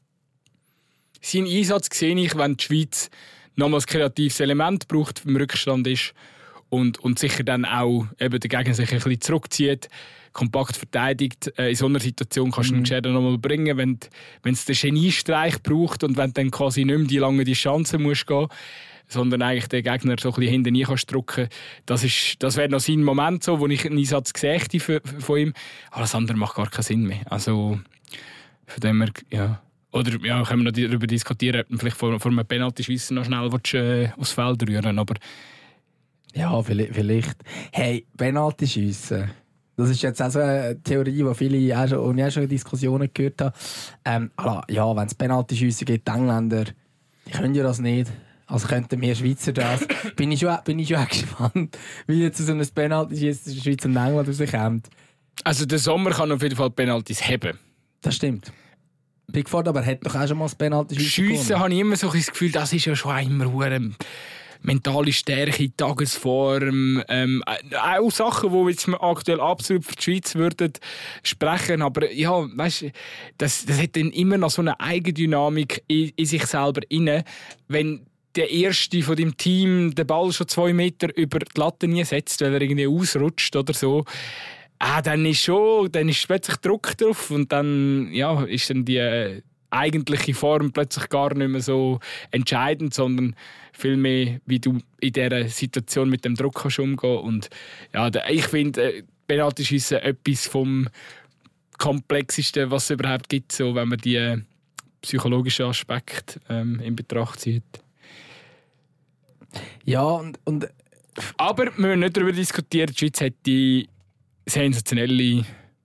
seinen Einsatz sehe ich, wenn die Schweiz nochmals ein kreatives Element braucht, im Rückstand ist und, und sicher dann auch eben der Gegner sich ein bisschen zurückzieht, kompakt verteidigt. Äh, in so einer Situation kannst du mhm. den Xherdan nochmal bringen, wenn es den Geniestreich braucht und wenn du dann quasi nicht mehr die lange Distanz musst gehen, sondern eigentlich den Gegner so ein bisschen hinten rein kannst drücken. Das, ist, das wäre noch sein Moment, so, wo ich einen Einsatz gesehen hätte von ihm. Alles andere macht gar keinen Sinn mehr. Also, von dem her, ja. Oder ja, können wir noch darüber diskutieren, ob man vielleicht vor, vor einem Penalty-Schiessen noch schnell willst, äh, aufs Feld rühren, aber... Ja, vielleicht. Hey, Penalty-Schiessen. Das ist jetzt auch so eine Theorie, die viele auch schon, und ich auch schon Diskussionen gehört habe. Ähm, also, ja, wenn es Penalty-Schiessen gibt, die Engländer, die können ja das nicht. Also könnten wir Schweizer das. bin ich schon, bin ich schon auch gespannt, wie jetzt so ein Penalty-Schiessen zwischen Schweiz und England rauskommt. Also der Sommer kann auf jeden Fall Penaltys haben. Das stimmt. Pickford aber hat doch auch schon mal das Penalty-Schiessen gewonnen. Schiessen habe ich immer so das Gefühl, das ist ja schon immer eine mentale Stärke, Tagesform, ähm, auch Sachen, die jetzt aktuell absolut für die Schweiz würden sprechen, aber ja, weißt, das, das hat dann immer noch so eine Eigendynamik in, in sich selber inne, wenn der Erste von deinem Team den Ball schon zwei Meter über die Latte nie setzt, weil er irgendwie ausrutscht oder so, ah, dann ist schon, dann ist plötzlich Druck drauf und dann ja, ist dann die äh, eigentliche Form plötzlich gar nicht mehr so entscheidend, sondern vielmehr, wie du in dieser Situation mit dem Druck kannst umgehen. Und ja, ich finde, äh, Penalty-Schiessen etwas vom Komplexesten, was es überhaupt gibt, so, wenn man die äh, psychologischen Aspekte ähm, in Betracht zieht. Ja, und, und... Aber wir müssen nicht darüber diskutieren, die Schweiz hat die sensationelle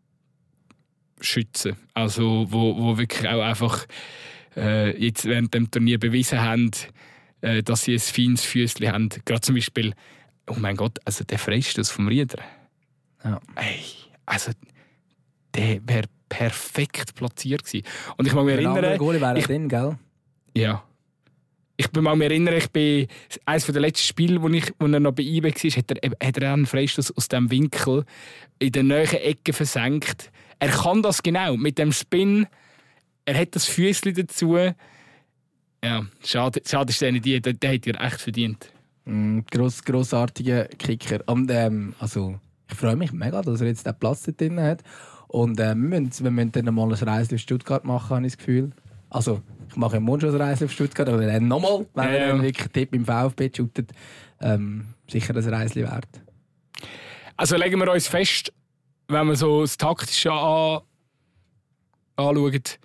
Schützen, also wo, wo wirklich auch einfach äh, jetzt während dem Turnier bewiesen haben, äh, dass sie ein feines Füßchen haben. Gerade zum Beispiel, oh mein Gott, also der Freistoß vom Rieder. Ja. Ey, also der wäre perfekt platziert gewesen. Und ich mag mich erinnern... Der Goalie wäre drin, gell? Ja. Ich mag mich erinnern, ich bin eines der letzten Spiele, wo, ich, wo er noch bei I B war, hat er, hat er einen Freistoß aus diesem Winkel in der neuen Ecke versenkt. Er kann das genau, mit dem Spin. Er hat das Füßchen dazu. Ja, schade, schade ist der nicht die, der, der hat er echt verdient. Mm, gross, grossartiger Kicker. Und, ähm, also, ich freue mich mega, dass er jetzt den Platz da drin hat. Und äh, wir, müssen, wir müssen dann mal ein Reise auf Stuttgart machen, habe ich das Gefühl. Also, ich mache im Mund schon ein Reise auf Stuttgart, aber dann nochmal, wenn ja, er wirklich Tipp im VfB shootet, ähm, sicher ein Reise wert. Also legen wir uns fest, wenn wir so das Taktische an anschauen, gehst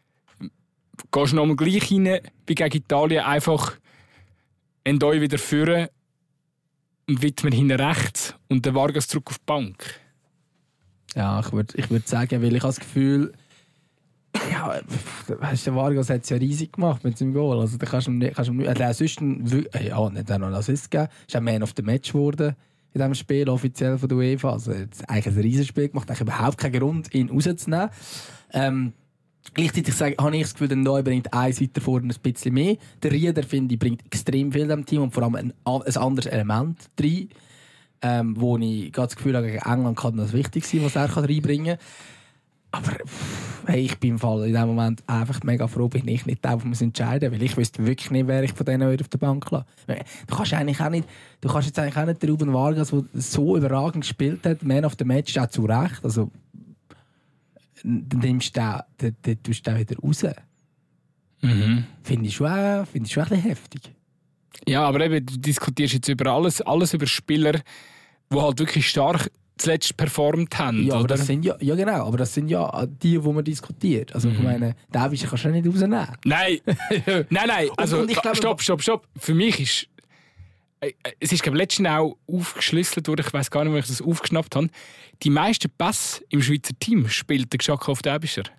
du nochmal gleich rein wie gegen Italien, einfach Endoi wieder führen und Wittmer hinten rechts und der Vargas zurück auf die Bank. Ja, ich würde ich würd sagen, weil ich habe das Gefühl, ja, weißt, der Vargas hat es ja riesig gemacht mit seinem Goal. Also, da kannst du nicht, kannst du nicht, äh, sonst, ja, nicht noch einen Assist gegeben. Er ist ein Man of the Match geworden in diesem Spiel, offiziell von der UEFA. Also, er hat eigentlich ein Riesenspiel gemacht. Ich habe überhaupt keinen Grund, ihn rauszunehmen. Ähm, gleichzeitig sage, habe ich das Gefühl, der Neu bringt eins weiter vorne ein bisschen mehr. Der Rieder, finde ich, bringt extrem viel dem Team und vor allem ein, ein anderes Element rein, ähm, wo ich das Gefühl habe, gegen England kann das wichtig sein, was er reinbringen kann. Aber hey, ich bin im Fall in dem Moment einfach mega froh, bin ich nicht der, der muss entscheiden, weil ich wüsste wirklich nicht, wer ich von denen auf der Bank lasse. Du kannst eigentlich auch nicht, du kannst jetzt eigentlich auch nicht den Ruben Vargas, der so überragend gespielt hat, Man of the Match, auch zu Recht. Also, dann nimmst du den, dann, dann tust du den wieder raus. Mhm. Finde ich schon, finde ich schon ein bisschen heftig. Ja, aber eben, du diskutierst jetzt über alles, alles über Spieler, die halt wirklich stark zuletzt performt haben. Ja, aber oder? das sind ja, ja genau, aber das sind ja die, die man diskutiert. Also, mhm. ich meine, Davis kannst du nicht rausnehmen. Nein, nein, nein. Also, und, und ich glaube, stopp, stopp, stopp. Für mich ist äh, es ist, glaube ich, letztens auch aufgeschlüsselt worden, ich weiß gar nicht, wo ich das aufgeschnappt habe. Die meisten Pässe im Schweizer Team spielt der Xhaka auf Derbyshire.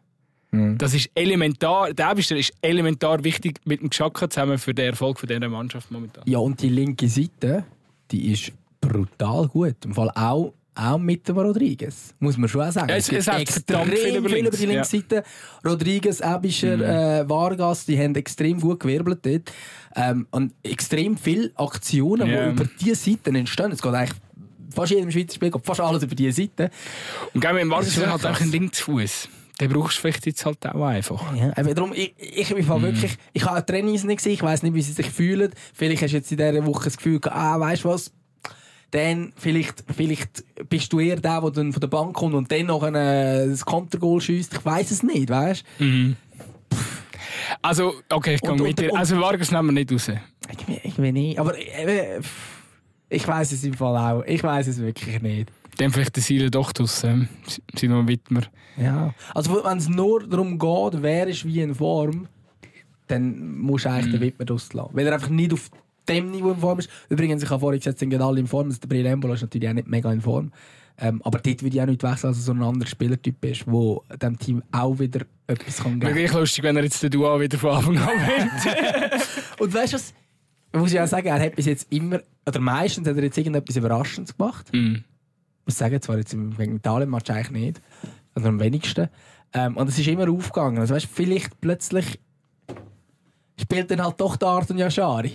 Mhm. Das ist elementar, der Abischter ist elementar wichtig mit dem Xhaka zusammen für den Erfolg von dieser Mannschaft momentan. Ja, und die linke Seite, die ist brutal gut. Im Fall auch, auch mit dem Rodriguez, muss man schon auch sagen. Ja, es, es, es gibt extrem viel über, viel über die linke ja. Seite. Rodriguez, Abischer, mhm. äh, Vargas, die haben extrem gut gewirbelt dort. Ähm, und extrem viele Aktionen, die ja. über diese Seiten entstehen. Es geht eigentlich fast jedem Schweizer Spiel geht fast alles über diese Seite. Und gell, mit dem Vargas hat auch einen Linksfuß. Den brauchst du vielleicht jetzt halt auch einfach. Ja, aber darum, ich, ich, ich, mm. wirklich, ich habe Trainings nicht gesehen, ich weiss nicht, wie sie sich fühlen. Vielleicht hast du jetzt in dieser Woche das Gefühl, ah, weißt du was, dann vielleicht, vielleicht bist du eher der, der dann von der Bank kommt und dann noch ein, äh, das Kontergoal schiesst. Ich weiss es nicht, weißt du? Mm. Also, okay, ich gehe mit dir. Also Vargas nehmen wir nicht raus. Ich, ich will nicht, aber äh, ich weiss es im Fall auch. Ich weiss es wirklich nicht. Dann vielleicht der Siele Dochtus, ähm, Simon Wittmer. Ja, also wenn es nur darum geht, wer ist wie in Form, dann musst du eigentlich mm. den Wittmer rauslassen. Weil er einfach nicht auf dem Niveau in Form ist. Übrigens, ich habe vorhin gesagt, sind alle in Form. Also der Breel Embolo ist natürlich auch nicht mega in Form. Ähm, aber dort würde ich auch nicht wechseln, als er so ein anderer Spielertyp ist, der dem Team auch wieder etwas kann geben kann. Wäre lustig, wenn er jetzt den Duo wieder von Anfang an will. Und weißt du was? Muss ich auch sagen, er hat bis jetzt immer, oder meistens hat er jetzt irgendetwas Überraschendes gemacht. Mm. Ich muss sagen, zwar jetzt wegen Italien-Match eigentlich nicht, oder am wenigsten. Ähm, und es ist immer aufgegangen. Also weißt, vielleicht plötzlich spielt dann halt doch der Arton Yashari.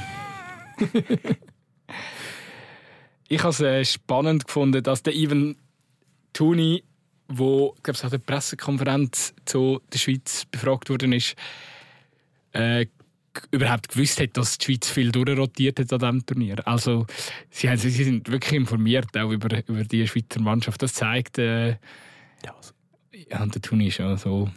Ich habe es äh, spannend gefunden, dass der Ivan Tooni, wo ich glaube, an der Pressekonferenz zu der Schweiz befragt worden ist, äh, überhaupt gewusst hat, dass die Schweiz viel durchrotiert hat an diesem Turnier. Also sie, haben, sie sind wirklich informiert auch über, über die Schweizer Mannschaft. Das zeigt, äh, ja, also, ja, der Tooni ist ja so,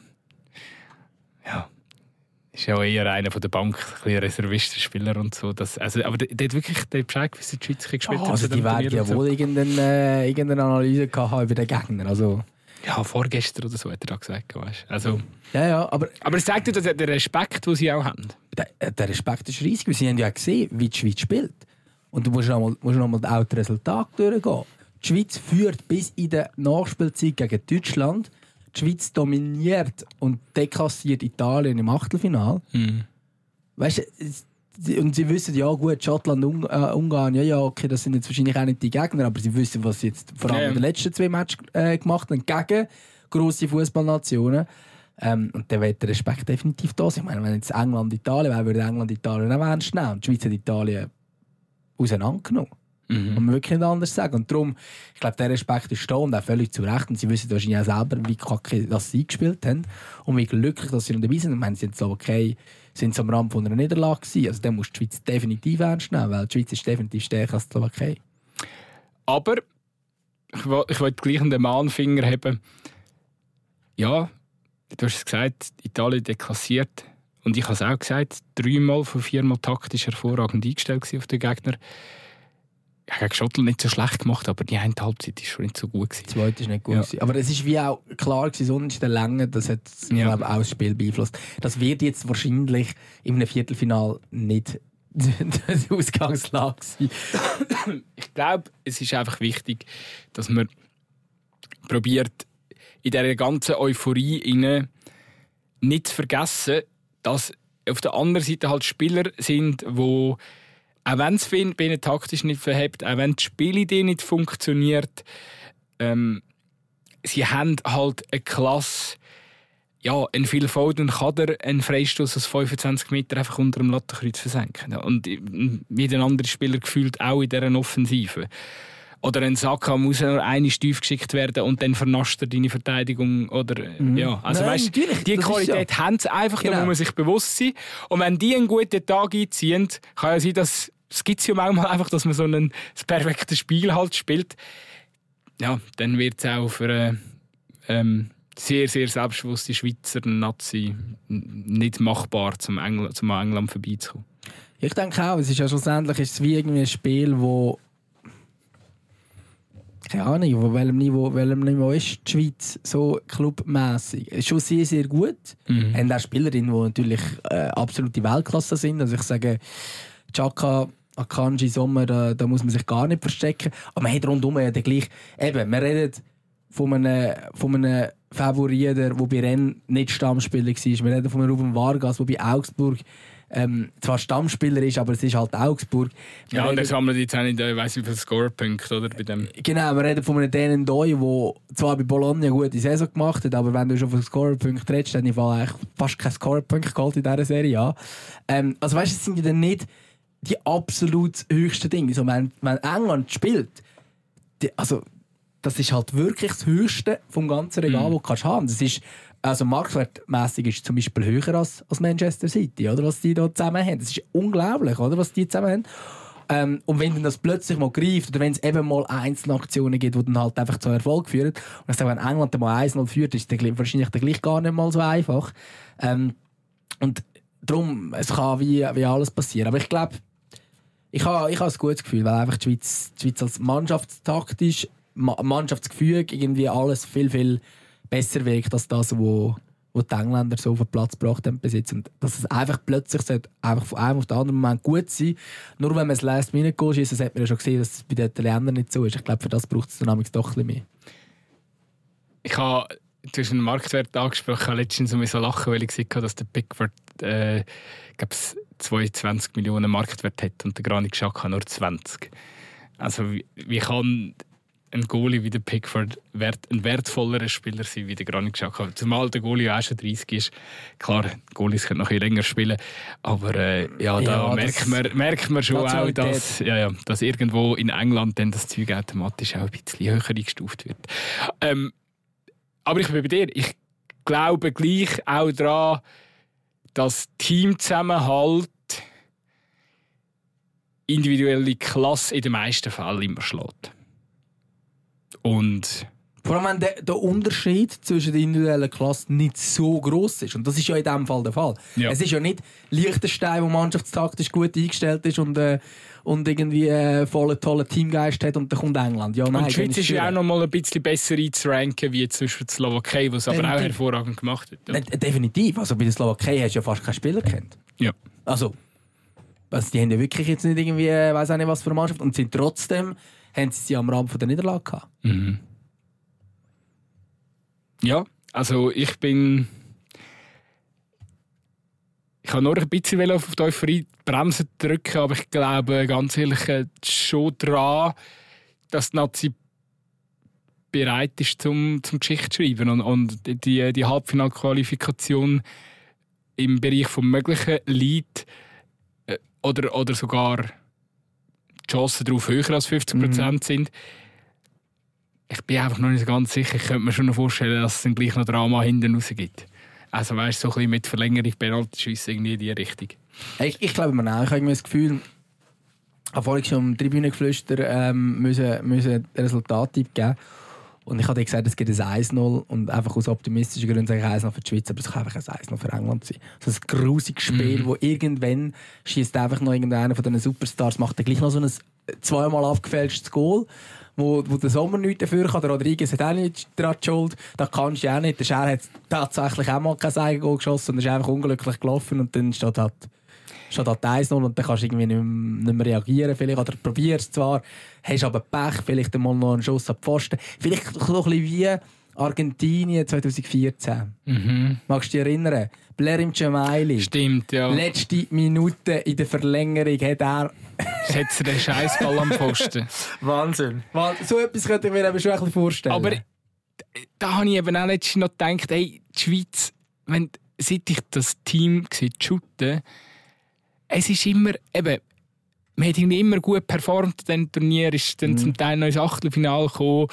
ja, ist ja eher einer von der Bank, ein Reservistenspieler und so. Das, also, aber der, der hat wirklich den Bescheid gewusst, die Schweiz gespielt oh, hat. Also die werden ja wohl so. irgendeine, äh, irgendeine Analyse gehabt über den Gegner. Also ja, vorgestern oder so hat er da gesagt. Weißt? Also, ja, ja, aber, aber es zeigt ja den Respekt, den sie auch haben. Der, der Respekt ist riesig, weil sie haben ja gesehen, wie die Schweiz spielt. Und du musst noch mal, musst noch mal auch das Resultat durchgehen. Die Schweiz führt bis in der Nachspielzeit gegen Deutschland. Die Schweiz dominiert und deklassiert Italien im Achtelfinale. Mhm. Weißt du, und sie wissen, ja gut, Schottland, Ungarn, äh, Ungarn, ja, ja, okay, das sind jetzt wahrscheinlich auch nicht die Gegner, aber sie wissen, was sie jetzt vor allem ja. in den letzten zwei Matches äh, gemacht haben, gegen grosse Fußballnationen. Ähm, und dann wird der Respekt definitiv da sein. Ich meine, wenn jetzt England Italien wäre, würde England Italien auch ernst nehmen. Und die Schweiz hat Italien auseinandergenommen. Mhm. Und man wirklich nicht anders sagen. Und darum, ich glaube, der Respekt ist da und auch völlig zu Recht. Und sie wissen wahrscheinlich auch selber, wie kacke dass sie gespielt haben und wie glücklich, dass sie noch dabei sind. Und wenn sie jetzt sagen, okay, sind sie am Rand von einer Niederlage gewesen. Also dann muss die Schweiz definitiv ernst nehmen, weil die Schweiz ist definitiv stärker als die Slowakei. Aber ich wollte will gleich an den Mahnfinger haben. Ja, du hast es gesagt, Italien deklassiert. Und ich habe es auch gesagt, dreimal von viermal taktisch hervorragend eingestellt auf den Gegner. Ich habe gegen Schottland nicht so schlecht gemacht, aber die eine Halbzeit war schon nicht so gut. Die zweite war nicht gut. Ja. Aber es ist wie auch klar, sonst in der Länge, das hat ja. glaube, auch das Spiel beeinflusst. Das wird jetzt wahrscheinlich in einem Viertelfinale nicht die Ausgangslage sein. Ich glaube, es ist einfach wichtig, dass man probiert, in dieser ganzen Euphorie rein nicht zu vergessen, dass auf der anderen Seite halt Spieler sind, die, auch wenn es bei ihnen taktisch nicht verhebt, auch wenn die Spielidee nicht funktioniert, ähm, sie haben halt eine Klasse, ja, ein Phil Foden kann der einen Freistoß aus fünfundzwanzig Meter einfach unter dem Lattenkreuz versenken. Und jeder andere Spieler gefühlt auch in dieser Offensive. Oder ein Saka muss nur eine Stief geschickt werden und dann vernascht er deine Verteidigung. Oder, mhm. ja. Also, Nein, weißt, die Qualität ja. haben sie einfach, genau. Da muss man sich bewusst sein. Und wenn die einen guten Tag einziehen, kann ja sein, dass es gibt ja manchmal einfach, dass man so ein das perfekte Spiel halt spielt. Ja, dann wird es auch für eine ähm, sehr, sehr selbstbewusste Schweizer Nazi nicht machbar, zum, Engl- zum England vorbeizukommen. Ich denke auch, es ist ja schlussendlich ist es wie irgendwie ein Spiel, wo keine Ahnung, auf welchem Niveau, welchem Niveau ist die Schweiz so clubmässig. Ist schon sehr, sehr gut. Mhm. Haben auch Spielerinnen, die natürlich äh, absolute Weltklasse sind. Also ich sage, Xhaka, Akanji, Sommer, da, da muss man sich gar nicht verstecken. Aber man hat rundum ja gleich, eben, man redet von einem, von einem Favoriten, der bei Rennes nicht Stammspieler war. Wir reden von Ruben Vargas, der bei Augsburg ähm, zwar Stammspieler ist, aber es ist halt Augsburg. Wir ja, und reden, er sammelt jetzt auch nicht, ich weiss wie viele Scorepunkte, oder? Bei dem. Genau, wir reden von einem Dänen Doi, der zwar bei Bologna eine gute Saison gemacht hat, aber wenn du schon von Scorepunkten redest, dann habe ich fast keinen Scorepunkt geholt in dieser Serie. Ja. Ähm, also weißt du, es sind ja dann nicht die absolut höchsten Dinge. Also, wenn, wenn England spielt, die, also, das ist halt wirklich das Höchste vom ganzen Regal, mm. das du kannst haben. Das ist, also marktwertmässig ist zum Beispiel höher als, als Manchester City, oder, was die da zusammen haben. Das ist unglaublich, oder, was die zusammen haben. Ähm, und wenn dann das plötzlich mal greift, oder wenn es eben mal Einzelaktionen gibt, die dann halt einfach zu Erfolg führen, und ich sage, wenn England dann mal eins null führt, ist es wahrscheinlich dann gleich gar nicht mal so einfach. Ähm, und darum, es kann wie, wie alles passieren. Aber ich glaube, ich habe ich ha ein gutes Gefühl, weil einfach die Schweiz, die Schweiz als mannschaftstaktisch, Mannschaftsgefüge, irgendwie alles viel, viel besser wirkt als das, wo, wo die Engländer so auf den Platz gebracht haben bis jetzt. Und dass es einfach plötzlich einfach von einem auf den anderen Moment gut sein. Nur wenn man das Last Minute Goal schießt, hat man ja schon gesehen, dass es bei den Italienern nicht so ist. Ich glaube, für das braucht es dann doch ein bisschen mehr. Ich habe zwischen den Marktwert angesprochen, ich habe letztens so lachen, weil ich gesehen habe, dass der Pickford äh, zweiundzwanzig Millionen Marktwert hat und der Granit Xhaka nur zwanzig. Also wie, wie kann ein Goalie wie der Pickford wert, ein wertvollerer Spieler sein wie der Granit Xhaka? Zumal der Goalie auch schon dreißig ist. Klar, Goalies können noch ein bisschen länger spielen, aber äh, ja, da ja, merkt, man, merkt man schon auch, dass, ja, ja, dass irgendwo in England dann das Zeug automatisch auch ein bisschen höher eingestuft wird. Ähm, aber ich bin bei dir. Ich glaube gleich auch daran, dass Teamzusammenhalt individuelle Klasse in den meisten Fällen immer schlägt. Und vor allem, wenn der, der Unterschied zwischen der individuellen Klasse nicht so gross ist. Und das ist ja in diesem Fall der Fall. Ja. Es ist ja nicht Liechtenstein, der mannschaftstaktisch gut eingestellt ist und, äh, und irgendwie äh, voll tollen Teamgeist hat und dann kommt England. Ja, nein, und die Schweiz ist ja auch noch mal ein bisschen besser einzuranken wie zum Beispiel die Slowakei, die es aber auch hervorragend gemacht hat. Ja. Ne, definitiv. Also bei der Slowakei hast du ja fast keinen Spieler kennt. Ja. Also, also, die haben ja wirklich jetzt nicht irgendwie, äh, weiss auch nicht was für eine Mannschaft, und sind trotzdem haben sie sie am Rand von der Niederlage gehabt. Mhm. Ja, also ich bin... Ich kann nur ein bisschen auf die Euphorie Bremsen drücken, aber ich glaube ganz ehrlich äh, schon daran, dass die Nazi bereit ist zum, zum Geschichte schreiben und, und die, die Halbfinalqualifikation im Bereich des Möglichen liegt äh, oder, oder sogar die Chancen darauf höher als fünfzig Prozent mhm. sind. Ich bin einfach noch nicht so ganz sicher. Ich könnte mir schon vorstellen, dass es dann gleich noch Drama hinten raus gibt. Also weißt du, so ein bisschen mit Verlängerung, Penalty-Schüsse irgendwie in die Richtung. Ich, ich glaube mir auch. Ich habe das Gefühl, ich habe vorhin schon am Tribünengeflüster ähm, müssen, müssen Resultattipp geben. Und ich habe gesagt, es gibt ein eins null und einfach aus optimistischen Gründen sage ich eins null für die Schweiz, aber es kann einfach ein eins null für England sein. So ein grusiges Spiel, mhm. wo irgendwann schießt einfach noch irgendeiner von diesen Superstars, macht dann gleich noch so ein zweimal abgefälschtes Goal, wo, wo der Sommer nichts dafür kann. Der Rodriguez hat auch nicht daran die Schuld. Das kannst du auch nicht. Der Scher hat tatsächlich auch mal kein Eigengoal geschossen und ist einfach unglücklich gelaufen und dann steht halt steht halt eins null und dann kannst du irgendwie nicht mehr, nicht mehr reagieren. Vielleicht, oder probierst zwar, hast aber Pech, vielleicht mal noch einen Schuss ab Pfosten. Vielleicht so ein bisschen wie Argentinien zwanzig vierzehn. Mhm. Magst du dich erinnern? Blerim Cemaili. Stimmt, ja. Letzte Minute in der Verlängerung hat er... Setzt er den Scheißball am Pfosten. Wahnsinn. So etwas könnte ich mir eben schon ein bisschen vorstellen. Aber da habe ich eben auch letztens noch gedacht, hey, die Schweiz, wenn, seit ich das Team gesehen shooten, es ist immer, eben, man hat immer gut performt in diesem Turnier, ist dann mhm. zum Teil noch ins Achtelfinale gekommen.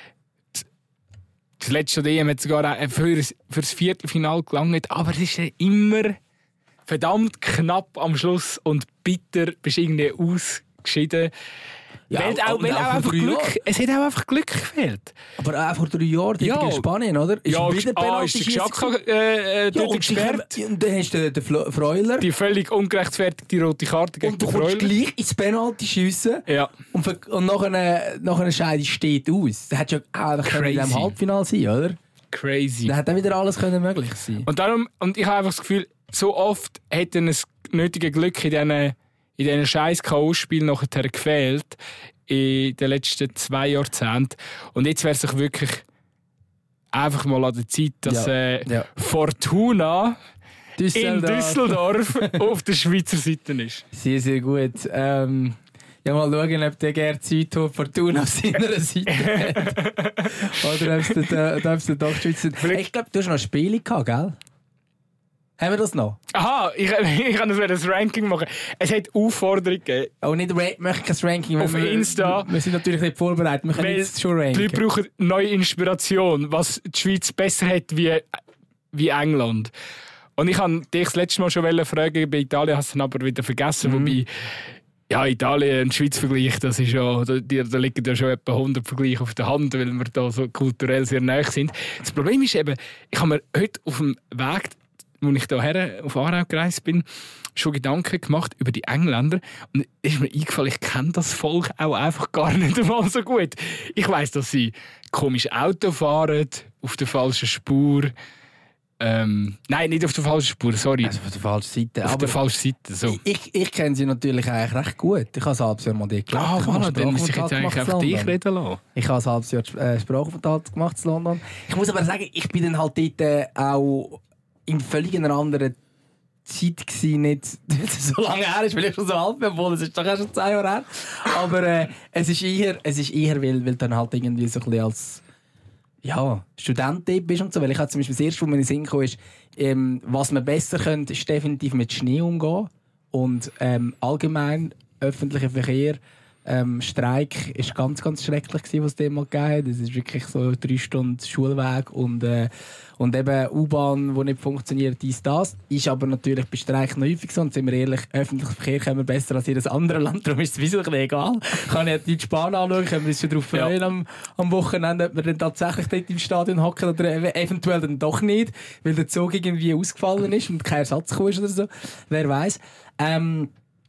Das letzte D M hat sogar auch für, für das Viertelfinale gelangt, aber es ist immer verdammt knapp am Schluss und bitter bist du irgendwie ausgeschieden. Ja, weil auch, weil auch, auch einfach Glück, es hat auch einfach Glück gefehlt. Aber auch vor drei Jahren ja. gegen Spanien, oder? Ist ja, wieder ah, ist der Xhaka äh, äh, ja, und gesperrt. Und dann hast du den Freuler. Die völlig ungerechtfertigte rote Karte gegen den Freuler. Und du kommst gleich ins Penalty schiessen. Ja. Und, für, und nachher, nachher Scheide steht aus. Das hätte ja auch einfach in diesem Halbfinale sein, oder? Crazy. Dann hätte wieder alles können möglich sein. Und darum, und ich habe einfach das Gefühl, so oft hätte ein nötige Glück in diesen in diesen scheiß K O-Spielen nachher gefehlt in den letzten zwei Jahrzehnten. Und jetzt wäre es doch wirklich einfach mal an der Zeit, dass Ja. äh, Ja. Fortuna in Düsseldorf. Düsseldorf auf der Schweizer Seite ist. Sehr, sehr gut. Ähm, ja, mal schauen, ob der Gerd Südhof Fortuna auf seiner Seite hat. Oder ob es der, ob es der doch die Schweizer... Hey, ich glaube, du hast noch Spiele gehabt, gell? Haben wir das noch? Aha, ich, ich kann das Ranking machen. Es hat Aufforderungen gegeben. Oh, nicht Ra- möchte kein Ranking. weil Auf wir, Insta. Wir sind natürlich nicht vorbereitet. Wir können Weil jetzt schon Die ranken. Leute brauchen neue Inspiration, was die Schweiz besser hat wie, wie England. Und ich wollte dich das letzte Mal schon fragen, bei Italien hast du es aber wieder vergessen. Mhm. Wobei, ja, Italien und Schweiz-Vergleich, das ist ja, da, da liegen ja schon etwa hundert Vergleiche auf der Hand, weil wir da so kulturell sehr nahe sind. Das Problem ist eben, ich habe mir heute auf dem Weg, als ich hierher auf Aarau gereist bin, schon Gedanken gemacht über die Engländer. Und es ist mir eingefallen, ich kenne das Volk auch einfach gar nicht einmal so gut. Ich weiss, dass sie komisch Auto fahren, auf der falschen Spur. Ähm, nein, nicht auf der falschen Spur, sorry. Also auf der falschen Seite. auf Aber der falschen Seite, so. ich, ich kenne sie natürlich eigentlich recht gut. Ich habe ein halbes Jahr mal die gelernt. Ah, Ich habe voilà, dann muss ich Sprachaufenthalt jetzt eigentlich gemacht einfach in dich London. reden lassen. Ich habe ein halbes Jahr äh, Sprachaufenthalt gemacht in London. Ich muss aber sagen, ich bin dann halt dort äh, auch in völlig einer anderen Zeit gewesen, nicht so lange her ist, weil ich schon so alt bin, obwohl es ist doch erst schon zwei Jahre her. Aber äh, es ist eher, es ist eher weil, weil dann halt irgendwie so ein bisschen als ja, Student bist und so. Weil ich hatte zum Beispiel das erste, was mir in den Sinn kam, ist, ähm, was man besser könnte, ist definitiv mit Schnee umgehen. Und ähm, allgemein öffentlicher Verkehr, ähm, Streik ist ganz, ganz schrecklich gewesen, was es dem mal gegeben hat. Es ist wirklich so drei Stunden Schulweg und, äh, und eben U-Bahn, die nicht funktioniert, dies, das. Ist aber natürlich bei Streik noch häufig so. Und sind wir ehrlich, öffentlicher Verkehr können wir besser als jedes andere Land. Darum ist es sowieso ein bisschen egal. Kann ich die Bahn anschauen, können wir uns schon darauf freuen Ja. am, am Wochenende, ob wir dann tatsächlich dort im Stadion hocken oder ev- eventuell dann doch nicht, weil der Zug irgendwie ausgefallen ist und kein Ersatz gekommen ist oder so. Wer weiß. Ähm,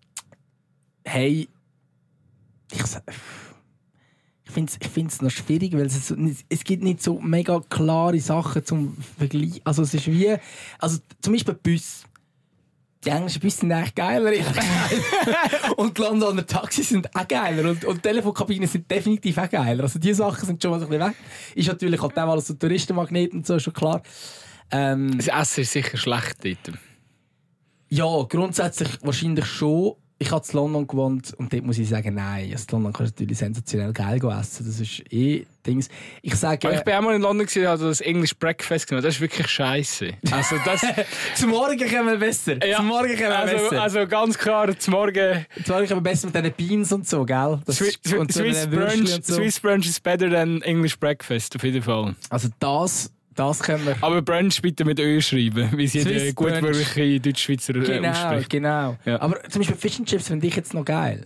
hey, ich, sa- ich finde es ich find's noch schwierig, weil es, so, es gibt nicht so mega klare Sachen zum Vergleich. Also es ist wie, also zum Beispiel Bus. Die englischen Busse sind eigentlich geiler. ehrlich gesagt. Und die Londoner Taxis sind auch geiler. Und, und die Telefonkabinen sind definitiv auch geiler. Also diese Sachen sind schon mal so ein bisschen weg. Ist natürlich halt auch alles so Touristenmagnet und so, ist schon klar. Ähm, Das Essen ist sicher schlecht dort. ja, grundsätzlich wahrscheinlich schon. Ich habe in London gewohnt und dort muss ich sagen, nein, in London kannst du natürlich sensationell geil essen. Das ist eh Dings. Ich sage... Aber ich bin auch mal in London und habe das English Breakfast genommen. Das ist wirklich scheiße. Also das... zum Morgen kommen wir besser. Ja, Zum Morgen kommen wir also, besser. also ganz klar, zum Morgen... Zum Morgen kommen wir besser mit diesen Beans und so, gell? Das Swiss, ist- und so Swiss, mit den Würstchen Brunch, und so. Swiss Brunch is better than English Breakfast, auf jeden Fall. Also das, das können wir... Aber Brunch bitte mit Ö schreiben, wie sie Swiss die Brunch. gutbürgerliche Deutschschweizer äh, Genau, ausspricht. genau. Ja. Aber zum Beispiel Fish and Chips finde ich jetzt noch geil.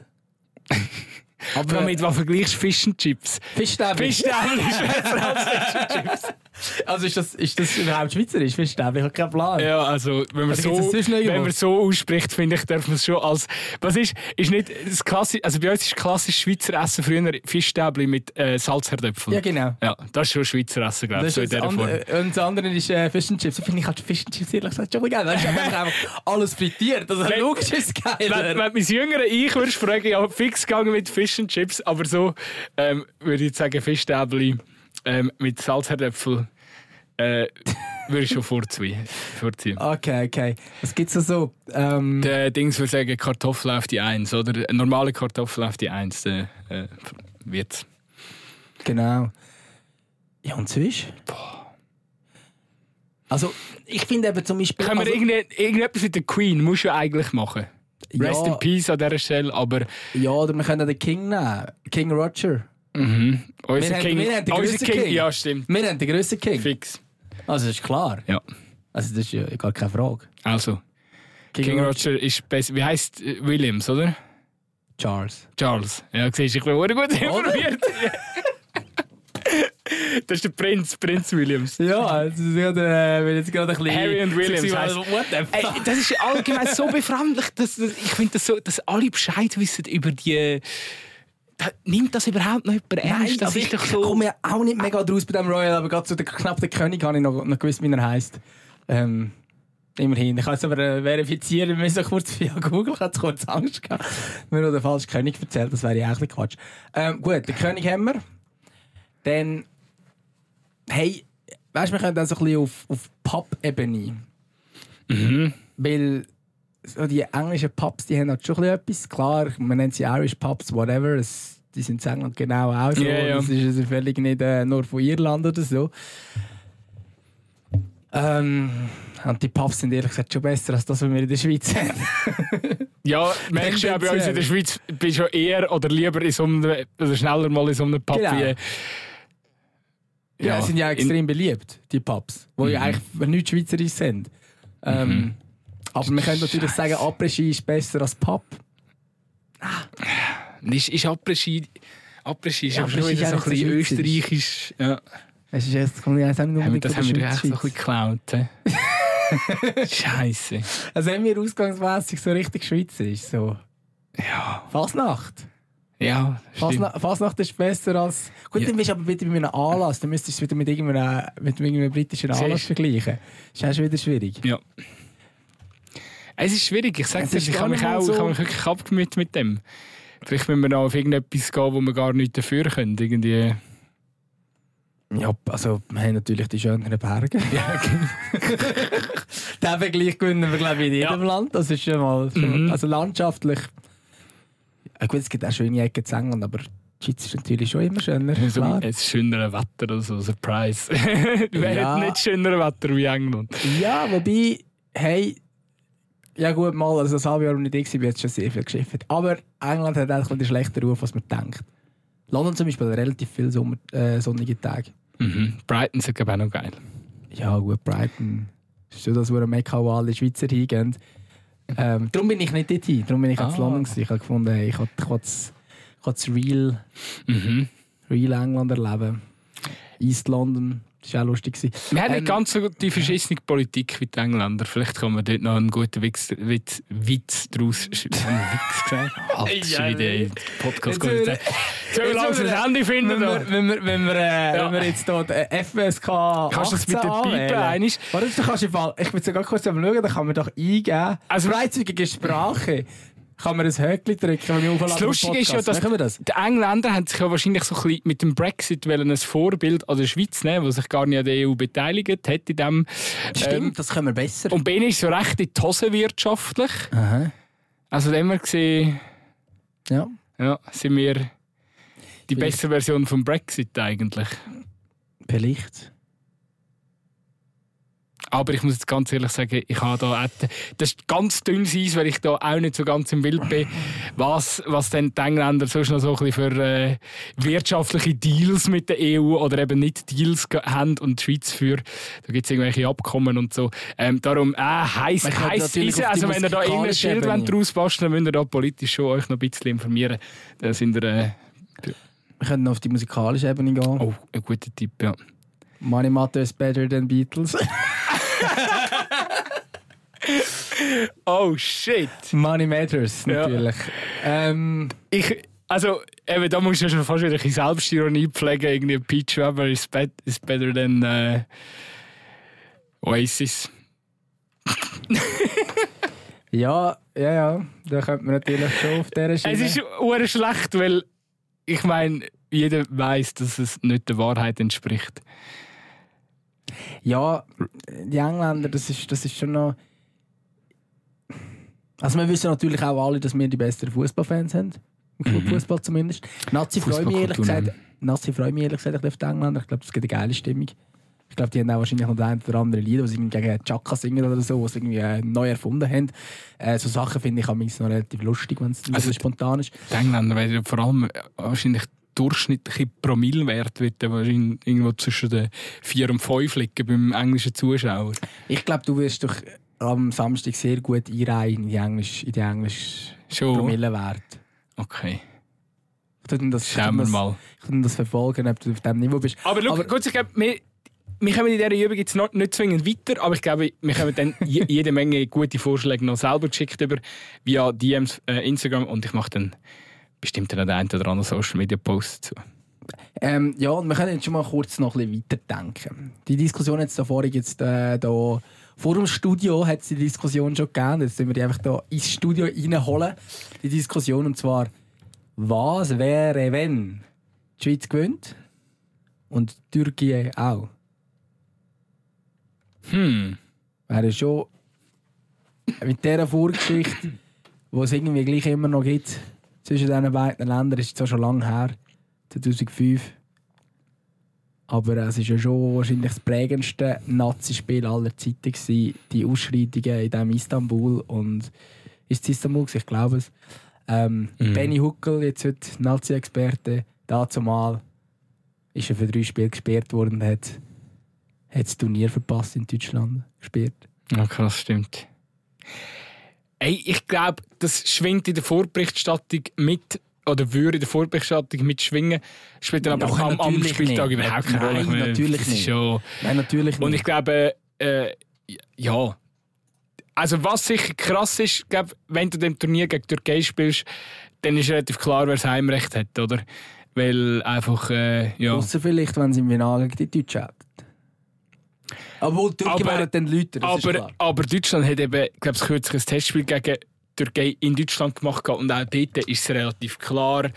Aber mit was vergleichst du Fish and Chips? Fischstäbli. Fischstäbli ist besser als Fish and Chips. Also ist das, ist das überhaupt schweizerisch? Fischstäbli? Ich habe keinen Plan. Ja, also wenn man, Also so, gibt's das sonst noch irgendwo? wenn man so ausspricht, finde ich, darf man es schon als... Was ist, ist nicht das klassisch, also bei uns ist klassisch Schweizer Essen früher Fischstäbli mit äh, Salzherdöpfeln. Ja, genau. Ja, das ist schon Schweizer Essen, glaube ich, Das so in ist das dieser Form. andere, und das andere ist äh, Fish and Chips. Ich finde ich halt Fish and Chips ehrlich gesagt schon geil. Das ist einfach einfach alles frittiert. Also Wenn- logisch ist es geil. Wenn, wenn mein jüngerer Ich würde fragen, ja, fix gegangen mit Fish and Chips, aber so ähm, würde ich sagen, Fischstäbli ähm, mit Salzherdöpfel äh, würde ich schon vorziehen. vorziehen. Okay, okay. Was gibt's da so? Ähm, Der Dings würde sagen, Kartoffel auf die Eins, oder? Eine normale Kartoffel auf die Eins, der äh, wird. genau. Ja, und sonst? Also, ich finde eben zum Beispiel... Können wir also, irgende- irgendetwas mit der Queen, musst du ja eigentlich machen. Ja. Rest in Peace an dieser Stelle, aber ja, oder wir können den King nehmen. King Roger. mhm. unser Wir haben- King, wir haben den unser grössten King, King. ja stimmt, Wir haben den grössten King. fix. Also, das ist klar. Ja. Also, das ist ja gar keine Frage. Also, King, Roger ist besser. Wie heisst äh, Williams, oder? Charles. Charles. Ja, siehst du, ich bin auch gut informiert. Das ist der Prinz, Prinz Williams. Ja, das ist gerade, äh, wenn jetzt gerade ein bisschen... Harry und Williams heisst- What the Ey, fuck? das ist allgemein so befremdlich, dass, dass ich finde, das so, dass alle Bescheid wissen über die. Da, nimmt das überhaupt noch jemand ernst? Das also ist ich, doch ich so. komme ja auch nicht mega draus bei dem Royal, aber gerade so der knapp der König habe ich noch, noch gewusst, wie er heisst. Ähm, immerhin. Ich kann es aber äh, verifizieren, wir müssen kurz via Google, ich hatte kurz Angst gehabt, mir noch den falschen König erzählt, das wäre ja eigentlich Quatsch. Ähm, gut, den König haben wir. Dann, hey, weißt du, wir können dann so ein bisschen auf, auf Pub-Ebene. Mhm. Weil so die englischen Pubs, die haben halt schon ein bisschen etwas. Klar, man nennt sie Irish Pubs, whatever. Es, die sind in England genau auch so. Yeah, yeah. Das ist also völlig nicht äh, nur von Irland oder so. Ähm, und die Pubs sind ehrlich gesagt schon besser als das, was wir in der Schweiz haben. Ja, merkst du ja bei uns in der Schweiz, bist du eher oder lieber in so einem, oder schneller mal in so einem Pub Genau. wie... Ja, ja, sind ja extrem in, beliebt, die Pubs, die mhm. ja eigentlich nicht schweizerisch sind. Ähm, mhm. Aber man könnte natürlich sagen, Après-Ski ist besser als Pub. Ah. Ist, ist Après-Ski... Après-Ski ist ja, aber schon wieder so ein bisschen österreichisch. Ja. Es ist jetzt, kann ich sagen, haben wir, das haben wir echt so ein bisschen geklaut. Scheiße. Also haben wir ausgangsmässig so richtig schweizerisch. So. Ja. Fasnacht. Ja, Fasnacht, Fasnacht ist besser als... Gut, ja. Dann bist du aber wieder mit einem Anlass. Dann müsstest du es wieder mit irgendeinem, mit irgendeinem britischen Anlass Siehst? vergleichen. Das ist auch schon wieder schwierig. Ja. Es ist schwierig. Ich sage dir, ich habe mich auch so. ich habe mich wirklich abgemüht mit dem. Vielleicht müssen wir noch auf irgendetwas gehen, wo wir gar nichts dafür können. Irgendwie... Ja, also wir haben natürlich die schöneren Berge. Ja, okay. Den Vergleich gewinnen wir, glaube ich, in jedem ja. Land. Das ist schon mal... Schon, mhm. Also landschaftlich... Ja, gut, es gibt auch schöne Ecken zu England, aber die Schweiz ist natürlich schon immer schöner. So, es ist schöneres Wetter, also Surprise. Wir ja. hätten nicht schöneres Wetter wie England. Ja, wobei... Hey... Ja gut, mal, also das halbe Jahr, als ich nicht da war, habe ich schon sehr viel geschifft. Aber England hat eigentlich einen schlechteren Ruf, als man denkt. London zum Beispiel hat relativ viele Sommer, äh, sonnige Tage. Mhm. Brighton ist auch noch geil. Ja gut, Brighton ist schon das, wo ein Mekka, wo alle Schweizer hingehen. Ähm, darum bin ich nicht dort hin. Darum bin ich ah. in London gewesen. Ich habe gefunden, hey, ich wollte das Real, mhm. Real England erleben. East London. Das war auch lustig. Wir haben ähm, nicht ganz so die verschissene Politik wie die Engländer. Vielleicht kann man dort noch einen guten Witz, Witz, Witz daraus schreiben. Witz gesehen? Halt, schon wieder in den Podcast kommen. So langsam das Handy finden. Wenn, wenn, wir, wenn, wir, äh, ja. wenn wir jetzt hier äh, F S K kannst du das mit der Pipe einig? Warte, du kannst im Fall, ich will sogar kurz schauen, da kann man doch eingeben. Also freizügige Sprache. Kann man ein Häkchen drücken, wenn wir aufladen? Das Lustige ist ja, dass das? die Engländer haben sich ja wahrscheinlich so ein bisschen mit dem Brexit ein Vorbild an der Schweiz nehmen, die sich gar nicht an der E U beteiligt hat. In dem, Stimmt, ähm, das können wir besser. Und bei ihnen ist so recht in die Hose wirtschaftlich. Aha. Also da haben wir gesehen, ja. Ja, sind wir die Vielleicht. bessere Version vom Brexit eigentlich. Vielleicht. Aber ich muss jetzt ganz ehrlich sagen, ich habe da das ist ganz dünnes Eis, weil ich da auch nicht so ganz im Bild bin, was, was denn die Engländer sonst noch so ein bisschen für äh, wirtschaftliche Deals mit der E U oder eben nicht Deals haben und die Schweiz für, da gibt es irgendwelche Abkommen und so. Ähm, darum, äh, heiß, heiß ist es. Also wenn ihr da irgendein Schild draus basteln, dann müsst ihr da politisch schon euch noch ein bisschen informieren. Da sind ihr, äh, wir können auf die musikalische Ebene gehen. Oh, ein guter Tipp, ja. Money Matters better than Beatles. Oh shit! Money Matters, natürlich. Ja. Ähm, ich, also, eben, da musst du schon fast wieder ein bisschen Selbstironie pflegen. Irgendwie Peach Weber is, be- is better than uh, Oasis. ja, ja, ja. Da könnte man natürlich schon auf dieser Schiene. Es ist uhr schlecht, weil ich meine, jeder weiss, dass es nicht der Wahrheit entspricht. Ja, die Engländer, das ist, das ist schon noch... Also wir wissen natürlich auch alle, dass wir die besten Fußballfans haben. Im Clubfußball zumindest. Nazi freut mich ehrlich gesagt, Nazi freut mich ehrlich gesagt auf die Engländer. Ich glaube, das gibt eine geile Stimmung. Ich glaube, die haben auch wahrscheinlich noch ein oder andere Lieder, die sie gegen Chaka singen oder so, die sie irgendwie äh, neu erfunden haben. Äh, so Sachen finde ich noch relativ lustig, wenn es also spontan ist. Die Engländer werden vor allem wahrscheinlich durchschnittliche Promillewert wird wahrscheinlich irgendwo zwischen den vier und fünf liegen beim englischen Zuschauer. Ich glaube, du wirst doch am Samstag sehr gut einreihen in die englisch, in die englisch Promillewert. Okay. Ich tue das, Schauen wir das, mal. Ich tue das verfolgen, ob du auf diesem Niveau bist. Aber, aber gut, ich glaube, wir, wir kommen in dieser Übung jetzt noch nicht zwingend weiter, aber ich glaube, wir haben dann jede Menge gute Vorschläge noch selber geschickt über via D Ms, äh, Instagram, und ich mache dann bestimmt noch den einen oder anderen Social Media Post dazu. Ähm, ja, und wir können jetzt schon mal kurz noch ein bisschen weiterdenken. Die Diskussion jetzt da vorhin jetzt äh, da vor dem Studio hat es die Diskussion schon gegeben. Jetzt müssen wir die einfach da ins Studio reinholen. Die Diskussion, und zwar: Was wäre, wenn die Schweiz gewinnt und die Türkei auch? Hm. Wäre schon mit dieser Vorgeschichte, die es irgendwie gleich immer noch gibt zwischen diesen beiden Ländern, ist zwar schon lange her, zweitausendfünf. Aber es war ja schon wahrscheinlich das prägendste Nazi-Spiel aller Zeiten gewesen, die Ausschreitungen in diesem Istanbul. Und ist es Istanbul? Ich glaube es. Ähm, mhm. Benny Huckel, jetzt heute Nazi-Experte, dazu mal ist er für drei Spiele gesperrt worden und hat, hat das Turnier verpasst in Deutschland gesperrt. Ja, krass, stimmt. Ey, ich glaube, das schwingt in der Vorberichterstattung mit, oder würde in der Vorberichterstattung mitschwingen, spielt dann aber ja, am, am Spieltag nicht. überhaupt keine Rolle. Nein, natürlich nicht. Schon... Nein, natürlich nicht. Und ich glaube, äh, ja, also was sicher krass ist, glaub, wenn du dem Turnier gegen die Türkei spielst, dann ist relativ klar, wer das Heimrecht hat, oder? Weil einfach, äh, ja... Ausser vielleicht, wenn sie im Finale gegen die Deutschen hätten. Obwohl, die Türken wären dann Leute, das aber, ist klar. Aber Deutschland hat eben, glaube ich, kürzlich ein Testspiel gegen die Türkei in Deutschland gemacht und auch dort ist es relativ klar.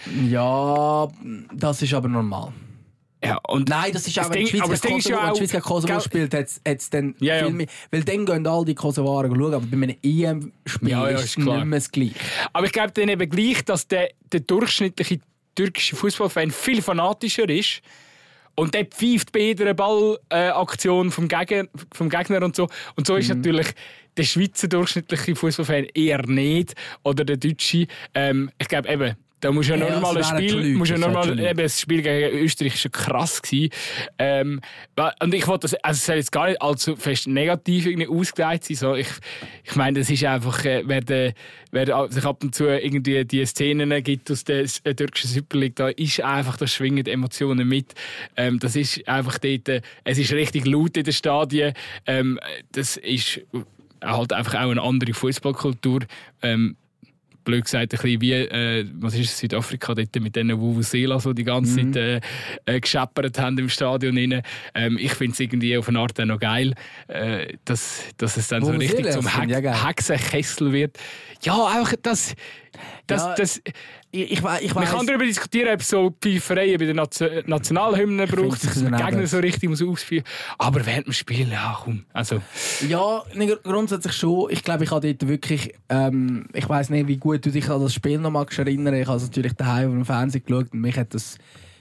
Ja, das ist aber normal. Ja, und Nein, das ist auch, wenn die Schweiz gegen Kosovo spielt, hat es dann ja, ja. viel mehr. Weil dann gehen all die Kosovaren schauen, aber bei einem E M-Spiel ja, ja, ist es nicht mehr das Gleiche. Aber ich glaube dann eben gleich, dass der, der durchschnittliche türkische Fußballfan viel fanatischer ist. Und der pfeift bei jeder Ballaktion äh, vom, Gegner, vom Gegner und so. Und so ist mhm. natürlich der Schweizer durchschnittliche Fußballfan eher nicht. Oder der Deutsche. Ähm, ich glaube eben, da muss ja, ja normal ein Spiel, muss ja normal, eben, das Spiel gegen Österreich war schon krass gewesen. Ähm, und ich wollte das, also es soll jetzt gar nicht allzu fest negativ irgendwie ausgelegt sein. So, ich, ich meine, das ist einfach, äh, wer, de, wer sich ab und zu irgendwie die Szenen gibt aus der äh, türkischen Super League, da ist einfach, das schwingen die Emotionen mit. Ähm, das ist einfach dort, äh, es ist richtig laut in den Stadien. Ähm, das ist halt einfach auch eine andere Fußballkultur. Ähm, blöd gesagt, ein bisschen wie, äh, was ist es, Südafrika, dort mit denen Vuvuzela so die ganze mhm. Zeit äh, äh, gescheppert haben im Stadion rein. Ähm, ich finde es irgendwie auf eine Art auch noch geil, äh, dass, dass es dann Vuvuzela so richtig zum Hex- ja Hexenkessel wird. Ja, einfach das... das, ja, das ich, ich, ich man weiss, kann darüber diskutieren, ob es so Pfeifereien bei den Nation- Nationalhymnen braucht, dass man Gegner so richtig muss ausführen muss. Aber während dem Spiel, ja komm. Also. Ja, grundsätzlich schon. Ich glaube, ich habe dort wirklich... Ähm, ich weiss nicht, wie gut du dich an das Spiel noch magst erinnern. Ich habe natürlich daheim auf dem Fernsehen geschaut und mich hat das...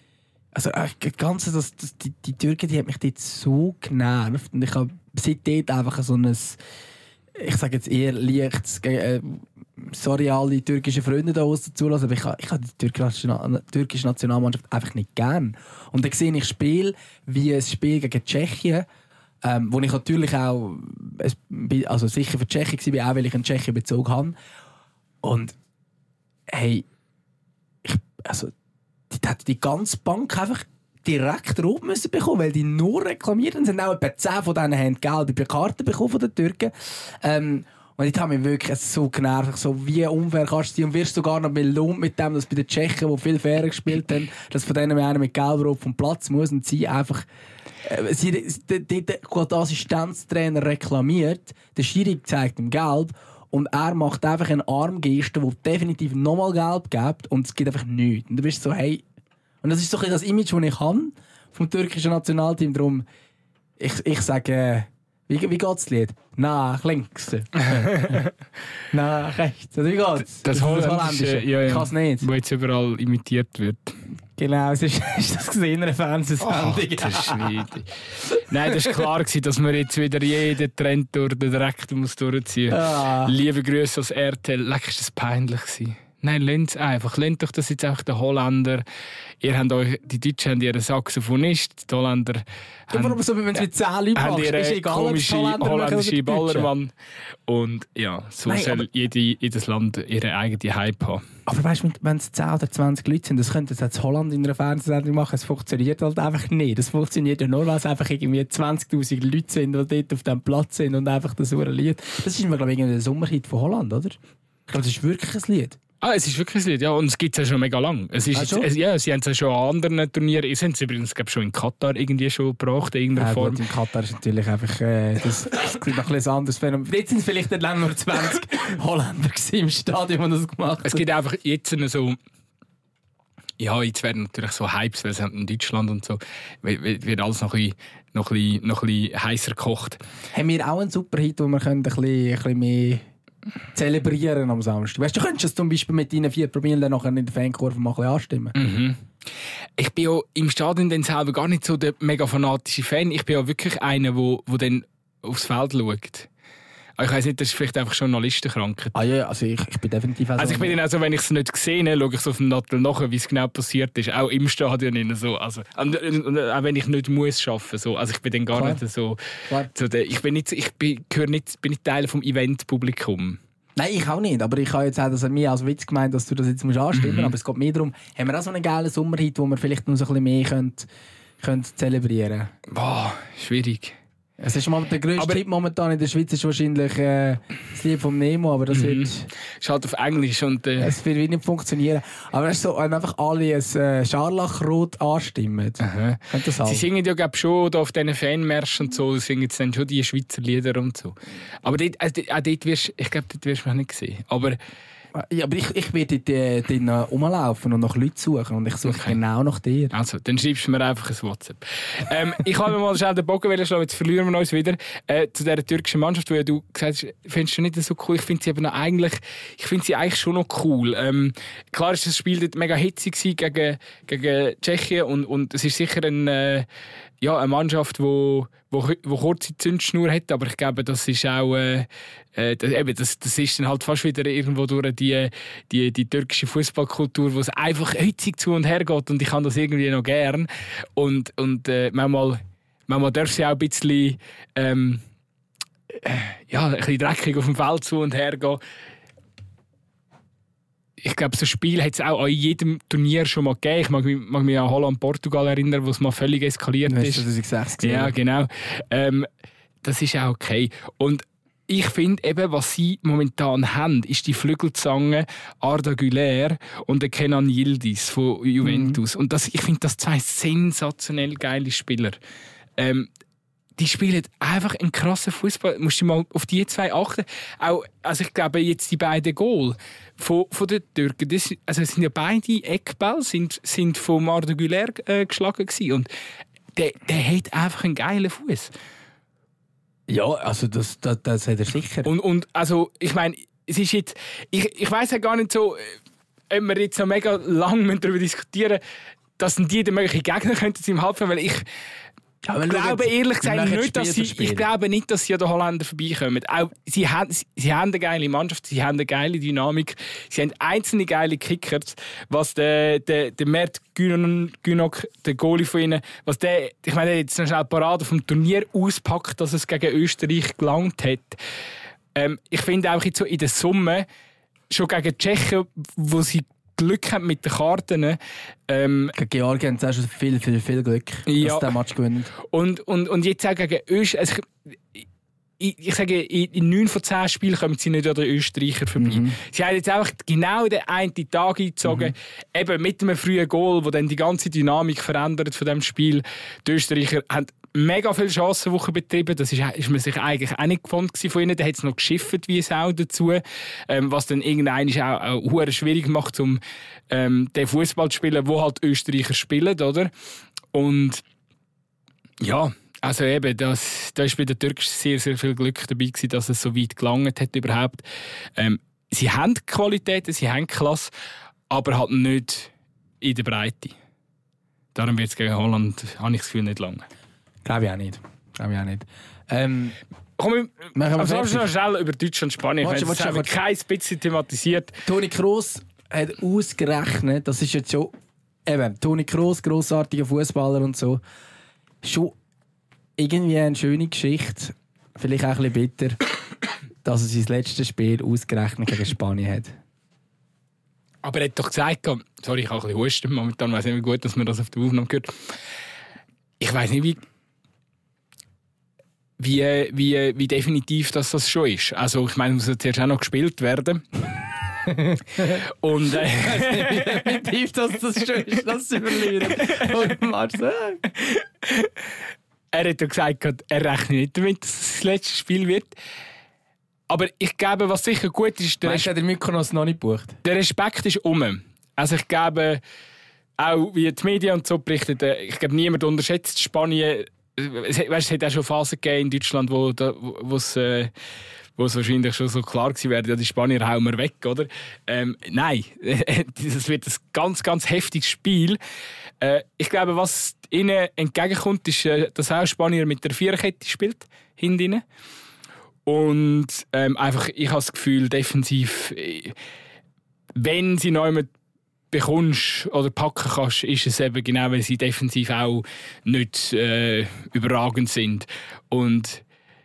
Also äh, Ganze, das, das, die, die Türken, die hat mich dort so genervt. Und ich habe seitdem einfach so ein... Ich sage jetzt eher leichtes... Äh, sorry, alle türkischen Freunde da draussen zulassen, aber ich habe, ich habe die türkische, türkische Nationalmannschaft einfach nicht gern. Und dann sehe ich Spiel wie ein Spiel gegen Tschechien, ähm, wo ich natürlich auch also sicher für Tschechien war, auch weil ich einen Tschechien Bezug habe. Und hey, ich, also, die hätte die ganze Bank einfach direkt rot müssen bekommen, weil die nur reklamiert haben. Es haben auch etwa zehn von denen haben gelbe Karten bekommen von den Türken. Ähm, Und ich habe mich wirklich so genervt, so wie unfair kannst du sein und wirst sogar noch belohnt mit dem, dass bei den Tschechen, die viel fairer gespielt haben, dass von denen einer mit Gelb-Rot vom Platz muss und sie einfach äh, sie, der, der, der Assistenztrainer reklamiert, der Schiri zeigt ihm Gelb und er macht einfach eine Armgeste, die definitiv nochmal Gelb gibt und es gibt einfach nichts. Und du bist so, hey, und das ist so ein das Image, das ich habe vom türkischen Nationalteam, darum ich, ich sage äh, Wie, wie geht das Lied? Nach links. Nach rechts. Oder wie geht's? Das, das Holländische, ja, ja, ich kann es nicht. Wo jetzt überall imitiert wird. Genau, es ist, ist das gesehen in einer Fernsehsendung. Oh, nein, das war klar, dass wir jetzt wieder jeden Trend durch den Direkt muss durchziehen muss. Ah. Liebe Grüße aus R T L. Leck, ist das peinlich gewesen. Nein, lasst es einfach. Lasst doch das jetzt auch der Holländer. Ihr habt euch, die Deutschen haben ihren Saxophonist, die Holländer ja, warum so, wenn es mit zehn Leuten machst, ist egal, komische holländische Ballermann. Und ja, so Nein, soll jede, jedes Land ihre eigene Hype haben. Aber weißt du, wenn es zehn oder zwanzig Leute sind, das könnte jetzt Holland in einer Fernsehsendung machen, es funktioniert halt einfach nicht. Das funktioniert ja nur, weil es einfach irgendwie zwanzigtausend Leute sind, die dort auf diesem Platz sind und einfach das so ein Lied. Das ist mir, glaube ich, ein Sommerhit von Holland, oder? Ich glaube, das ist wirklich ein Lied. Ah, es ist wirklich ein Lied, ja. Und es gibt es ja schon mega lang. Es ist ah, jetzt, es, ja, sie haben es ja schon an anderen Turnieren. Sie haben es übrigens glaub, schon in Katar irgendwie schon gebracht, in irgendeiner ja, Form. Gut, in Katar ist natürlich einfach äh, das, das ist noch ein anderes Phänomen. Jetzt sind es vielleicht nicht nur zwanzig Holländer im Stadion, die das gemacht haben. Es gibt einfach jetzt so Ja, jetzt werden natürlich so Hypes, weil es in Deutschland und so, wird alles noch ein bisschen, noch ein bisschen, noch ein bisschen heißer gekocht. Haben wir auch einen Superhit, wo wir können ein bisschen, ein bisschen mehr zelebrieren am Samstag? Weißt du, du könntest das zum Beispiel mit deinen vier Promille nachher in der Fankurve mal ein bisschen anstimmen. Mhm. Ich bin ja im Stadion dann selber gar nicht so der mega fanatische Fan. Ich bin ja wirklich einer, der, der dann aufs Feld schaut. Ich weiss nicht, das ist vielleicht einfach Journalistenkrankheit. Ah ja, also ich, ich bin definitiv auch Also ich bin dann also, wenn ich es nicht gesehen habe, schaue ich so auf dem Nattel nachher, wie es genau passiert ist. Auch im Stadion so. Also, und, und, auch wenn ich nicht muss arbeiten, so. Also ich bin dann gar Klar. nicht so... so der, ich bin nicht, ich bin, gehöre nicht, bin nicht Teil vom Event-Publikum. Nein, ich auch nicht. Aber ich habe jetzt auch das an mir als Witz gemeint, dass du das jetzt musst anstimmen musst. Mhm. Aber es geht mehr darum, haben wir auch so einen geilen Sommerhit, wo wir vielleicht noch so ein bisschen mehr können, können zelebrieren können? Boah, schwierig. Es ist mal der grösste Hit momentan in der Schweiz ist wahrscheinlich äh, das Lied vom Nemo, aber das wird... Es ist halt auf Englisch und... Äh es wird nicht funktionieren. Aber es ist so, wenn einfach alle ein äh, Scharlachrot anstimmen. Aha. Das Sie singen ja glaub, schon da auf diesen Fanmärschen und so, singen dann schon die Schweizer Lieder und so. Aber dort, also, auch dort wirst, ich glaube, dort wirst du mich nicht sehen. Aber... Ja, aber ich, ich werde dort äh, rumlaufen und nach Leuten suchen. Und ich suche okay. genau nach dir. Also, dann schreibst du mir einfach ein WhatsApp. ähm, ich habe mir mal schnell den Bogen schlagen, jetzt verlieren wir uns wieder. Äh, zu dieser türkischen Mannschaft, die du gesagt hast, findest du nicht so cool. Ich finde sie aber noch eigentlich, ich finde sie eigentlich schon noch cool. Ähm, klar ist das Spiel dort mega hitzig gegen, gegen Tschechien und, und es ist sicher ein, äh, ja, eine Mannschaft, die wo, wo, wo kurze Zündschnur hat, aber ich glaube, das ist auch äh, das, eben, das, das ist dann halt fast wieder irgendwo durch die, die, die türkische Fußballkultur, wo es einfach hitzig zu und her geht und ich kann das irgendwie noch gern und, und äh, manchmal, manchmal darf sie auch ein bisschen ähm, äh, ja, ein bisschen dreckig auf dem Feld zu und her gehen. Ich glaube, so ein Spiel hat es auch an jedem Turnier schon mal gegeben. Ich mag mich, mag mich an Holland-Portugal erinnern, wo es mal völlig eskaliert ist. zweitausendsechs gesehen. Ja, genau. Ähm, das ist auch okay. Und ich finde eben, was sie momentan haben, ist die Flügelzange Arda Güler und der Kenan Yildiz von Juventus. Mhm. Und das, ich finde das zwei sensationell geile Spieler. Ähm, die spielen einfach einen krassen Fußball. Du musst mal auf die zwei achten. Auch, also ich glaube, jetzt die beiden Goal von, von den Türken, das, also es sind ja beide Eckbälle, sind, sind von Arda Güler äh, geschlagen gewesen. Und der, der hat einfach einen geilen Fuß. Ja, also das, das, das hat er sicher. Und, und also, ich meine, es ist jetzt, ich, ich weiss ja gar nicht so, ob wir jetzt so mega lang darüber diskutieren müssen, dass die der mögliche Gegner könnten im Halbfinale, weil ich ja, ich glaube ehrlich gesagt nicht, dass sie, ich glaube nicht, dass sie an den Holländern vorbeikommen. Auch, sie, haben, sie, sie haben eine geile Mannschaft, sie haben eine geile Dynamik, sie haben einzelne geile Kickers, was der, der, der Mert Günok, der Goalie von ihnen, was der, ich meine, der jetzt noch schnell Parade vom Turnier auspackt, dass es gegen Österreich gelangt hat. Ähm, ich finde auch jetzt so in der Summe, schon gegen Tschechien, wo sie Glück haben mit den Karten. Ähm, gegen Georgien haben sie auch schon viel, viel, viel Glück, ja. dass der Match gewinnen. Und, und, und jetzt auch gegen Österreich. Also ich, ich, ich sage, in neun von zehn Spielen kommen sie nicht an den Österreicher vorbei. Mhm. Sie haben jetzt einfach genau den einen Tag eingezogen, mhm. eben mit einem frühen Goal, der dann die ganze Dynamik verändert von dem Spiel. Die Österreicher haben mega viele Chancenwochen betrieben. Das ist, ist man sich eigentlich auch nicht gewohnt von ihnen. Da hat es noch geschifft wie es auch dazu. Ähm, was dann irgendwann auch, auch, auch schwierig macht, um ähm, den Fußball zu spielen, wo halt Österreicher spielen, oder? Und ja, also eben, das, da ist bei den Türken sehr, sehr viel Glück dabei gewesen, dass es so weit gelangt hat überhaupt. Ähm, sie haben Qualitäten, sie haben Klasse, aber halt nicht in der Breite. Darum wird es gegen Holland, habe ich das Gefühl, nicht lange. Glaube ich auch nicht. Glaube ich auch nicht. Ähm, Komm, wir also noch schnell über Deutschland und Spanien. Watsch, das haben wir kein bisschen thematisiert. Toni Kroos hat ausgerechnet, das ist jetzt schon eben, Toni Kroos, grossartiger Fußballer und so, schon irgendwie eine schöne Geschichte, vielleicht auch ein bisschen bitter, dass er sein letztes Spiel ausgerechnet gegen Spanien hat. Aber er hat doch gesagt, sorry, ich habe ein bisschen Husten, momentan weiss ich nicht, wie gut, dass man das auf der Aufnahme hört. Ich weiss nicht, wie Wie, wie, wie definitiv das, das schon ist. Also ich meine, es muss zuerst auch noch gespielt werden. Und äh, wie definitiv dass das schon ist, das zu verlieren. Er hat ja gesagt, er rechnet nicht damit, dass es das letzte Spiel wird. Aber ich glaube, was sicher gut ist... Der Meinst du, der Mykonos noch nicht gebucht? Der Respekt ist um. Also ich glaube... auch wie die Medien und so berichten, ich glaube, niemand unterschätzt Spanien. Es, weißt, es hat auch schon Phasen gegeben in Deutschland, wo, wo es äh, wo es wahrscheinlich schon so klar gewesen wäre, ja, die Spanier hauen wir weg, oder? Ähm, nein, das wird ein ganz, ganz heftiges Spiel. Äh, ich glaube, was ihnen entgegenkommt, ist, äh, dass auch Spanier mit der Viererkette spielt, hinten. Und ähm, einfach, ich habe das Gefühl, defensiv, wenn sie noch jemanden bekommst oder packen kannst, ist es eben genau, weil sie defensiv auch nicht äh, überragend sind. Und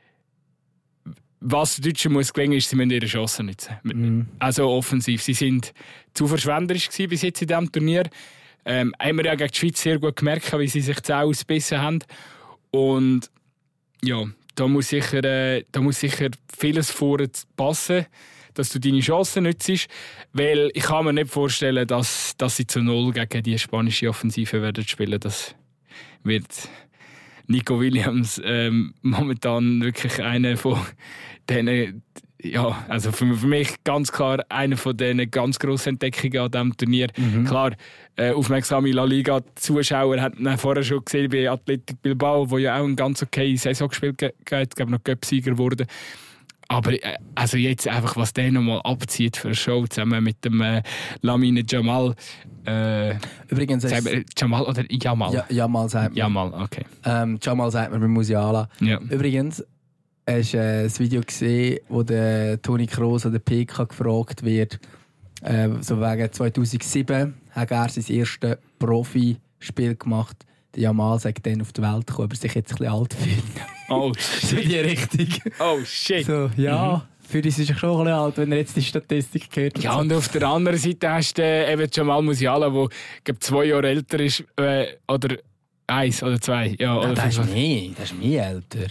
was den Deutschen muss gelingen, ist, sie müssen ihre Chancen nutzen. Mhm. Also offensiv. Sie sind zu verschwenderisch gewesen bis jetzt in diesem Turnier. Ähm, haben wir ja gegen die Schweiz sehr gut gemerkt, wie sie sich zu ausgebissen haben. Und ja, da muss sicher, äh, da muss sicher vieles vorher passen, dass du deine Chancen nutzt. Weil ich kann mir nicht vorstellen, dass, dass sie zu Null gegen die spanische Offensive werden spielen. Das wird Nico Williams ähm, momentan wirklich einer von denen, ja, also für, für mich ganz klar einer von diesen ganz grossen Entdeckungen an diesem Turnier. Mhm. Klar, äh, aufmerksame La Liga-Zuschauer haben vorher schon gesehen bei Athletic Bilbao, wo ja auch eine ganz okay Saison gespielt hat, ich glaube noch Cup-Sieger wurde. Aber äh, also jetzt einfach, was der nochmal abzieht für eine Show zusammen mit dem äh, Lamine Jamal. Äh, Übrigens ist wir, Jamal oder Jamal? Ja, Jamal sagt man. Jamal, okay. Ähm, Jamal sagt man bei Musiala. Ja. Übrigens, hast du äh, ein Video gesehen, wo der Toni Kroos oder P K gefragt wird, äh, so wegen zweitausendsieben hat er sein erstes Profispiel gemacht. Der Jamal sagt dann auf die Welt gekommen, aber sich jetzt ein bisschen alt fühlt. Oh shit. In die Richtung. Oh shit. So, ja, mhm. Für uns ist er schon ein bisschen alt, wenn er jetzt die Statistik gehört hat. Ja, und auf der anderen Seite hast du äh, eben Jamal Musiala, der glaub, zwei Jahre älter ist, äh, oder eins oder zwei. Ja, Nein, oder der ist mehr, der ist mehr älter.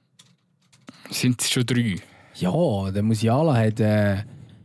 Sind es schon drei? Ja, der Musiala hat äh,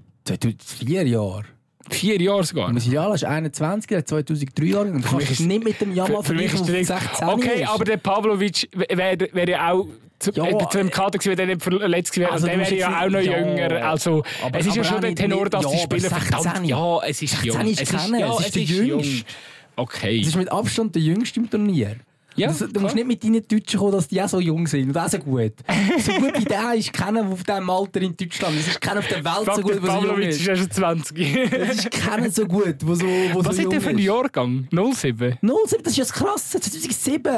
vier Jahre. Vier Jahre sogar? Der Musiala ist einundzwanzig, er hat zweitausenddrei Jahre. Du kannst es nicht mit dem Jamal vergleichen, der sechzehn Okay, ist. Aber der Pavlovic wäre wär ja auch zu, ja, äh, zu dem Kader gewesen, wenn er nicht verletzt gewesen wäre. Also, der wäre ja auch noch ja, jünger. Also, aber, es ist ja schon der Tenor, dass ja, die Spieler verdammt... Ja, es ist jung. Ist es ist, ja, es ist, es ist der Jüngste. Okay. Es ist mit Abstand der Jüngste im Turnier. Ja, das, du musst nicht mit deinen Deutschen kommen, dass die auch so jung sind und auch so gut. So gut wie der ist keiner auf diesem Alter in Deutschland. Es ist keiner auf der Welt so gut, der so jung ist. ist ja schon zwanzig. Es ist keiner so gut, wo so, wo Was so ist der für ein Jahrgang? null sieben? null sieben, das ist ja das Krasse. zweitausendsieben.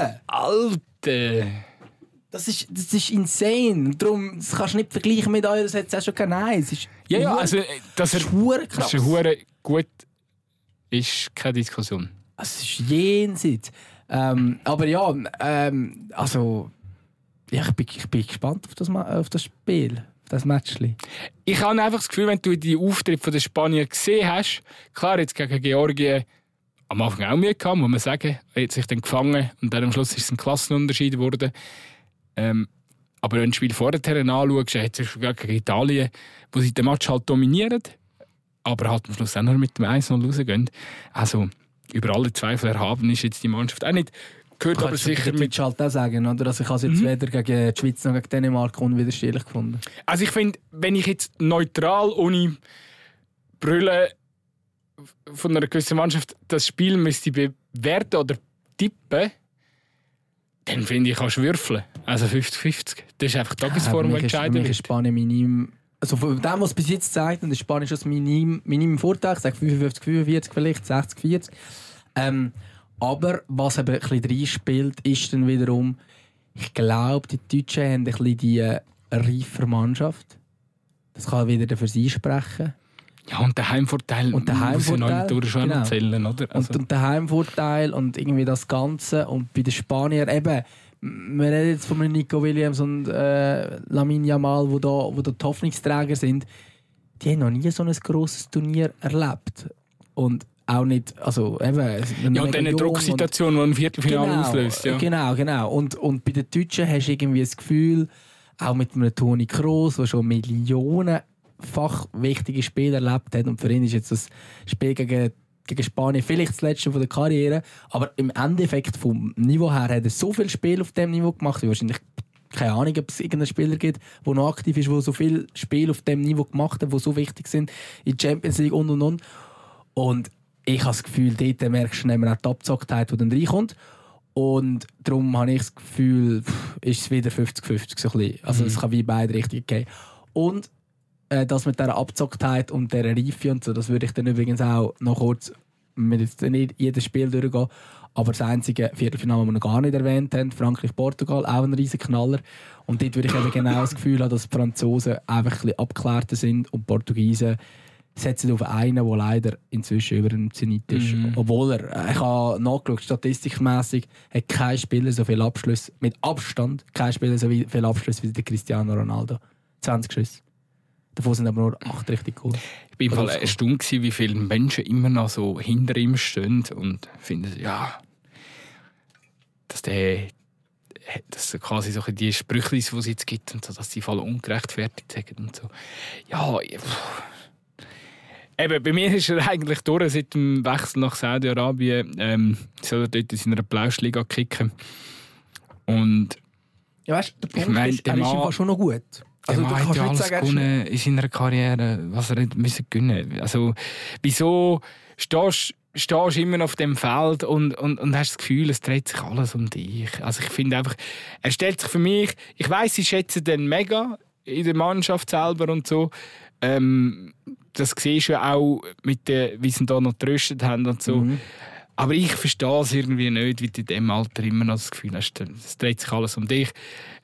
Alter. Das ist, das ist insane. Darum, das kannst du nicht vergleichen mit euch, das hat es auch schon keine Nein. Es ist ja, ja, also, dass er, krass. Dass er gut ist, keine Diskussion. Es ist jenseits. Ähm, aber ja, ähm, also ja, ich, bin, ich bin gespannt auf das, auf das Spiel, auf das Matchli. Ich habe einfach das Gefühl, wenn du die Auftritte der Spanier gesehen hast, klar, jetzt gegen Georgien am Anfang auch Mühe gehabt, muss man sagen, er hat sich dann gefangen und dann am Schluss ist es ein Klassenunterschied geworden. Ähm, aber wenn du das Spiel vorher anschaust, hat es gegen Italien, wo sie den Match halt dominieren, aber halt am Schluss auch noch mit dem eins null rausgehen. Also über alle Zweifel erhaben ist jetzt die Mannschaft auch nicht. Gehört aber sicher mit... halt auch sagen, oder? Also ich habe es jetzt mhm. weder gegen die Schweiz noch gegen Dänemark unwiderstehlich gefunden. Also ich finde, wenn ich jetzt neutral, ohne Brüllen von einer gewissen Mannschaft das Spiel müsste bewerten oder tippen, dann finde ich, kannst du würfeln. Also fünfzig fünfzig. Das ist einfach Tagesform, die entscheidend wird. Für mich ist Spanien minim... Also von dem, was es bis jetzt zeigt, ist Spanien schon das Minim, Minim Vorteil. Ich sage fünfundfünfzig fünfundvierzig vielleicht, sechzig vierzig. Ähm, aber was eben ein bisschen reinspielt, ist dann wiederum, ich glaube, die Deutschen haben ein bisschen die äh, reife Mannschaft. Das kann wieder für sie sprechen. Ja, und der Heimvorteil und der Heimvorteil, muss schon genau. Erzählen, oder? Also. Und, und der Heimvorteil und irgendwie das Ganze. Und bei den Spaniern eben, wir reden jetzt von Nico Williams und äh, Lamine Yamal, die da, wo da die Hoffnungsträger sind. Die haben noch nie so ein grosses Turnier erlebt. Und auch nicht, also eben... Ja, und eine Drucksituation, die ein Viertelfinale genau, auslöst. Ja. Genau, genau. Und, und bei den Deutschen hast du irgendwie das Gefühl, auch mit einem Toni Kroos, der schon millionenfach wichtige Spiele erlebt hat. Und für ihn ist jetzt das Spiel gegen gegen Spanien vielleicht das letzte von der Karriere, aber im Endeffekt vom Niveau her hat er so viel Spiel auf dem Niveau gemacht, wie wahrscheinlich keine Ahnung, ob es irgendeinen Spieler gibt, der noch aktiv ist, der so viel Spiel auf dem Niveau gemacht hat, die so wichtig sind in der Champions League und und und. Und ich habe das Gefühl, dort merkst du auch die Abzocktheit, die dann reinkommt. Und darum habe ich das Gefühl, pff, ist es wieder fünfzig fünfzig so ein bisschen. Also es mhm. kann wie beide Richtungen gehen. Und äh, das mit dieser Abzocktheit und dieser Reife und so, das würde ich dann übrigens auch noch kurz, wir jetzt nicht jedes Spiel durchgehen, aber das einzige Viertelfinale, das wir noch gar nicht erwähnt haben, Frankreich-Portugal, auch ein riesen Knaller. Und dort würde ich eben genau das Gefühl haben, dass die Franzosen einfach ein bisschen abgeklärter sind und die Portugiesen setzen auf einen, der leider inzwischen über dem Zenit ist. Mhm. Obwohl er, ich habe nachgeschaut, statistikmässig hat kein Spieler so viele Abschlüsse, mit Abstand kein Spieler so viele Abschlüsse wie der Cristiano Ronaldo. zwanzig Schüsse. Davon sind aber nur acht richtig cool. Ich war erstaunt, wie viele Menschen immer noch so hinter ihm stehen und finden, ja, dass der dass quasi so die Sprüche, die es jetzt gibt, und so, dass die voll ungerechtfertigt sind und so. Ja, eben, bei mir ist er eigentlich durch seit dem Wechsel nach Saudi-Arabien. Ähm, soll er dort in seiner Plauschliga kicken. Und ja, weißt, der Punkt ich mein, ist, er ist einfach schon noch gut. Also, du kannst ja alles gewonnen in seiner Karriere, was er nicht müssen gewinnen. Also, wieso stehst du immer noch auf dem Feld und, und, und hast das Gefühl, es dreht sich alles um dich? Also, ich finde einfach, er stellt sich für mich, ich weiss, sie schätzen den mega in der Mannschaft selber und so. Ähm, das siehst du ja auch, mit den, wie sie da noch getröstet haben und so. Mhm. Aber ich verstehe es irgendwie nicht, wie du in diesem Alter immer noch das Gefühl hast, es dreht sich alles um dich.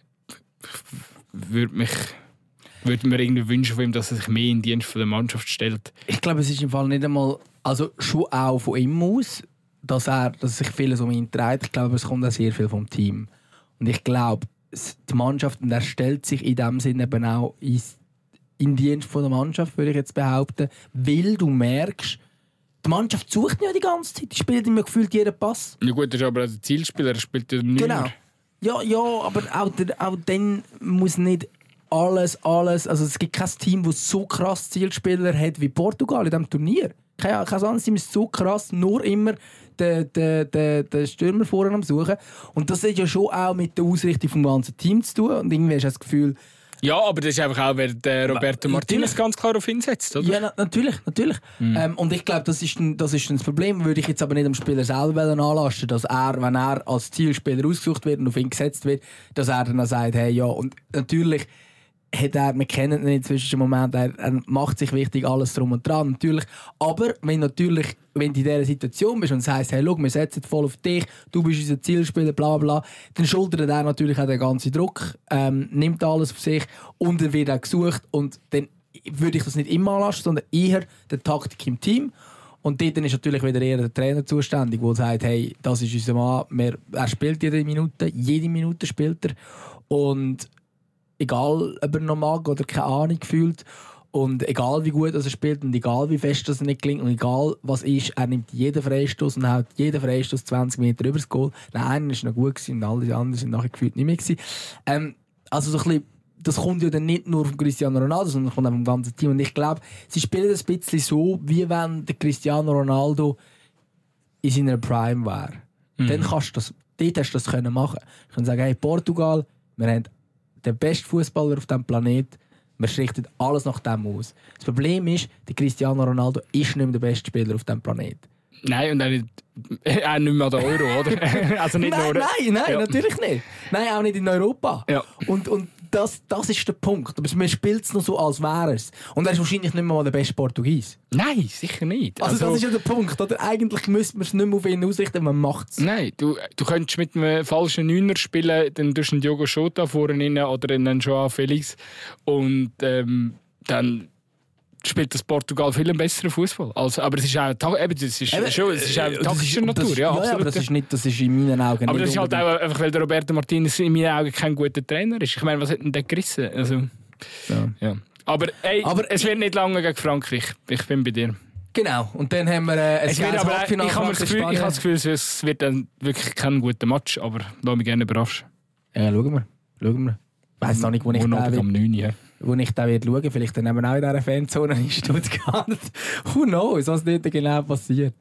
Würde mich würde mir irgendwie wünschen von ihm, dass er sich mehr in den Dienst der Mannschaft stellt. Ich glaube, es ist im Fall nicht einmal, also schon auch von ihm aus, dass er dass sich vieles um ihn dreht. Ich glaube, es kommt auch sehr viel vom Team. Und ich glaube, die Mannschaft, und er stellt sich in dem Sinne eben auch in den Dienst der Mannschaft, würde ich jetzt behaupten, weil du merkst, die Mannschaft sucht ja die ganze Zeit, die spielt immer gefühlt jeden Pass. Ja gut, das ist aber der Zielspieler, er spielt ja nicht genau. mehr. Ja, ja, aber auch, der, auch dann muss nicht alles, alles... Also es gibt kein Team, das so krass Zielspieler hat wie Portugal in diesem Turnier. Kein, kein anderes Team ist so krass, nur immer den, den, den, den Stürmer vorne am Suchen. Und das hat ja schon auch mit der Ausrichtung des ganzen Teams zu tun. Und irgendwie hast du das Gefühl... Ja, aber das ist einfach auch, wer der Roberto Martinez ganz klar auf ihn setzt, oder? Ja, na, natürlich, natürlich. Mhm. Ähm, und ich glaube, das ist, ein, das ist ein Problem, würde ich jetzt aber nicht dem Spieler selber anlasten, dass er, wenn er als Zielspieler ausgesucht wird und auf ihn gesetzt wird, dass er dann sagt, hey, ja, und natürlich hat er, wir kennen ihn inzwischen im Moment, er, er macht sich wichtig, alles drum und dran, natürlich. Aber wenn natürlich, wenn du in dieser Situation bist und es heisst, hey, schau, wir setzen voll auf dich, du bist unser Zielspieler, bla bla, dann schultert er natürlich auch den ganzen Druck, ähm, nimmt alles auf sich und dann wird auch gesucht und dann würde ich das nicht immer anlassen, sondern eher die Taktik im Team. Und dort ist natürlich wieder eher der Trainer zuständig, der sagt, hey, das ist unser Mann, wir, er spielt jede Minute, jede Minute spielt er und egal, ob er noch mag oder keine Ahnung fühlt. Und egal, wie gut er spielt und egal, wie fest das nicht gelingt und egal, was ist, er nimmt jeden Freistoß und haut jeden Freistoß zwanzig Meter über das Goal. Der eine war noch gut und alle anderen sind nachher gefühlt nicht mehr gewesen. Ähm, also so ein bisschen, das kommt ja dann nicht nur von Cristiano Ronaldo, sondern kommt auch vom ganzen Team. Und ich glaube, sie spielen ein bisschen so, wie wenn der Cristiano Ronaldo in seiner Prime wäre. Mhm. Dann kannst du das, dort hast du das können machen. Ich kann sagen, hey, Portugal, wir haben der beste Fußballer auf diesem Planeten. Wir richten alles nach dem aus. Das Problem ist, der Cristiano Ronaldo ist nicht mehr der beste Spieler auf diesem Planeten. Nein, und auch nicht, auch nicht mehr der Euro, oder? Also nicht nein, nur, nein, nein, ja. natürlich nicht. Nein, auch nicht in Europa. Ja. Und, und das, das ist der Punkt. Aber man spielt es noch so, als wäre es. Und er ist wahrscheinlich nicht mehr mal der beste Portugies. Nein, sicher nicht. Also, also das ist ja der Punkt. Oder? Eigentlich müsste man es nicht mehr auf ihn ausrichten, man macht es. Nein, du, du könntest mit einem falschen Neuner spielen, dann tust du einen Diogo Jota vorne rein oder einen Joao Felix. Und ähm, dann spielt das Portugal viel besseren Fußball. Also, aber es ist auch, eben, das ist eben, schon, es ist auch taktischer Natur. Das, ja, ja, ja, aber das ist, nicht, das ist in meinen Augen aber nicht. Aber das ist halt auch einfach, weil der Roberto Martinez in meinen Augen kein guter Trainer ist. Ich meine, was hat denn der gerissen? Also, ja. Ja. Aber, ey, aber es wird nicht lange gegen Frankreich. Ich bin bei dir. Genau. Und dann haben wir äh, ein es wird aber, ich habe das Gefühl, ich habe das Gefühl, es wird dann wirklich kein guter Match, aber lass mich gerne überraschen. Ja, schauen wir. Schauen wir. Ich weiss noch nicht, wo ich da am neun, ja. Wo ich da werde schauen, vielleicht dann eben auch in dieser Fanzone in Stuttgart. Who knows, was dort genau passiert.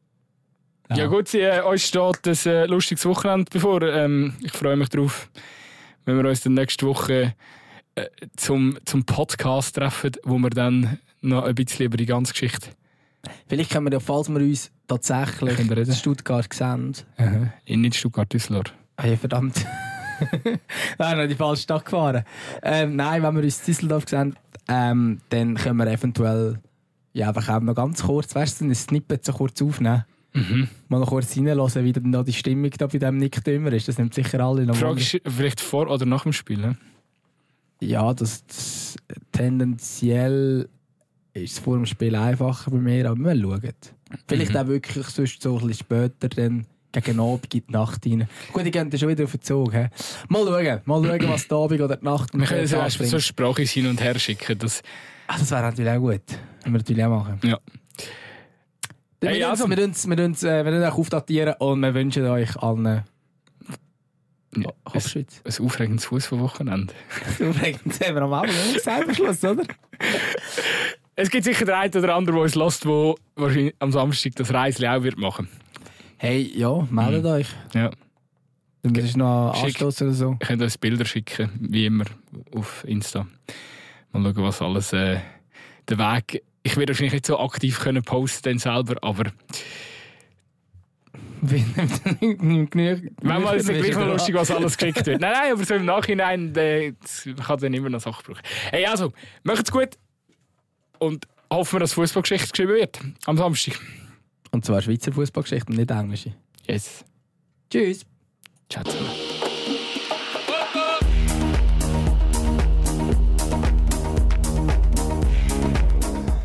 Ja, ja gut, äh, uns steht ein äh, lustiges Wochenende bevor. Ähm, ich freue mich drauf, wenn wir uns dann nächste Woche äh, zum, zum Podcast treffen, wo wir dann noch ein bisschen über die ganze Geschichte Vielleicht können wir ja, falls wir uns tatsächlich in Stuttgart sehen. Aha. In nicht Stuttgart, Düsseldorf. Hey, verdammt. Nein, noch die falsche Stadt gefahren. Ähm, nein, wenn wir uns in Düsseldorf sehen, ähm, dann können wir eventuell ja, einfach auch noch ganz kurz, weißt du, ein Snippet so kurz aufnehmen. Mhm. Mal noch kurz reinhören, wie dann noch die Stimmung da bei diesem Nick Dümmer ist. Das nimmt sicher alle noch. Frage ist vielleicht vor oder nach dem Spiel? Ne? Ja, das, das tendenziell ist es vor dem Spiel einfacher bei mir, aber wir schauen. Vielleicht mhm. auch wirklich sonst so ein bisschen später, dann gegen Abend in die Nacht rein. Gut, die gehen dann schon wieder auf den Zug. He? Mal schauen, mal schauen, was die Abend oder die Nacht wir können so, so Sprache hin und her schicken. Das, ah, das wäre natürlich auch gut. Wenn wir natürlich auch machen. Ja. Dann hey, wir also. wir uns, wir uns, äh, wir uns auch aufdatieren und wir wünschen euch allen ja, ein, ein aufregendes Fußballwochenende. Aufregend haben wir am Abend selber Schluss, oder? Es gibt sicher den einen oder anderen, der uns lässt, der wahrscheinlich am Samstag das Reisli auch wird machen. Hey, ja, meldet mhm. euch. Ja. Dann ist noch ein Anstoß oder so. Ich könnt uns Bilder schicken, wie immer, auf Insta. Mal schauen, was alles äh, der Weg. Ich werde wahrscheinlich nicht so aktiv können posten dann selber, aber. Manchmal ist es gleich noch lustig, was alles geschickt wird. Nein, nein, aber so im Nachhinein äh, kann dann immer noch Sachen brauchen. Hey, also, macht's gut und hoffen wir, dass Fußballgeschichte geschrieben wird am Samstag. Und zwar Schweizer Fußballgeschichte und nicht englische. Yes. Tschüss. Ciao zusammen.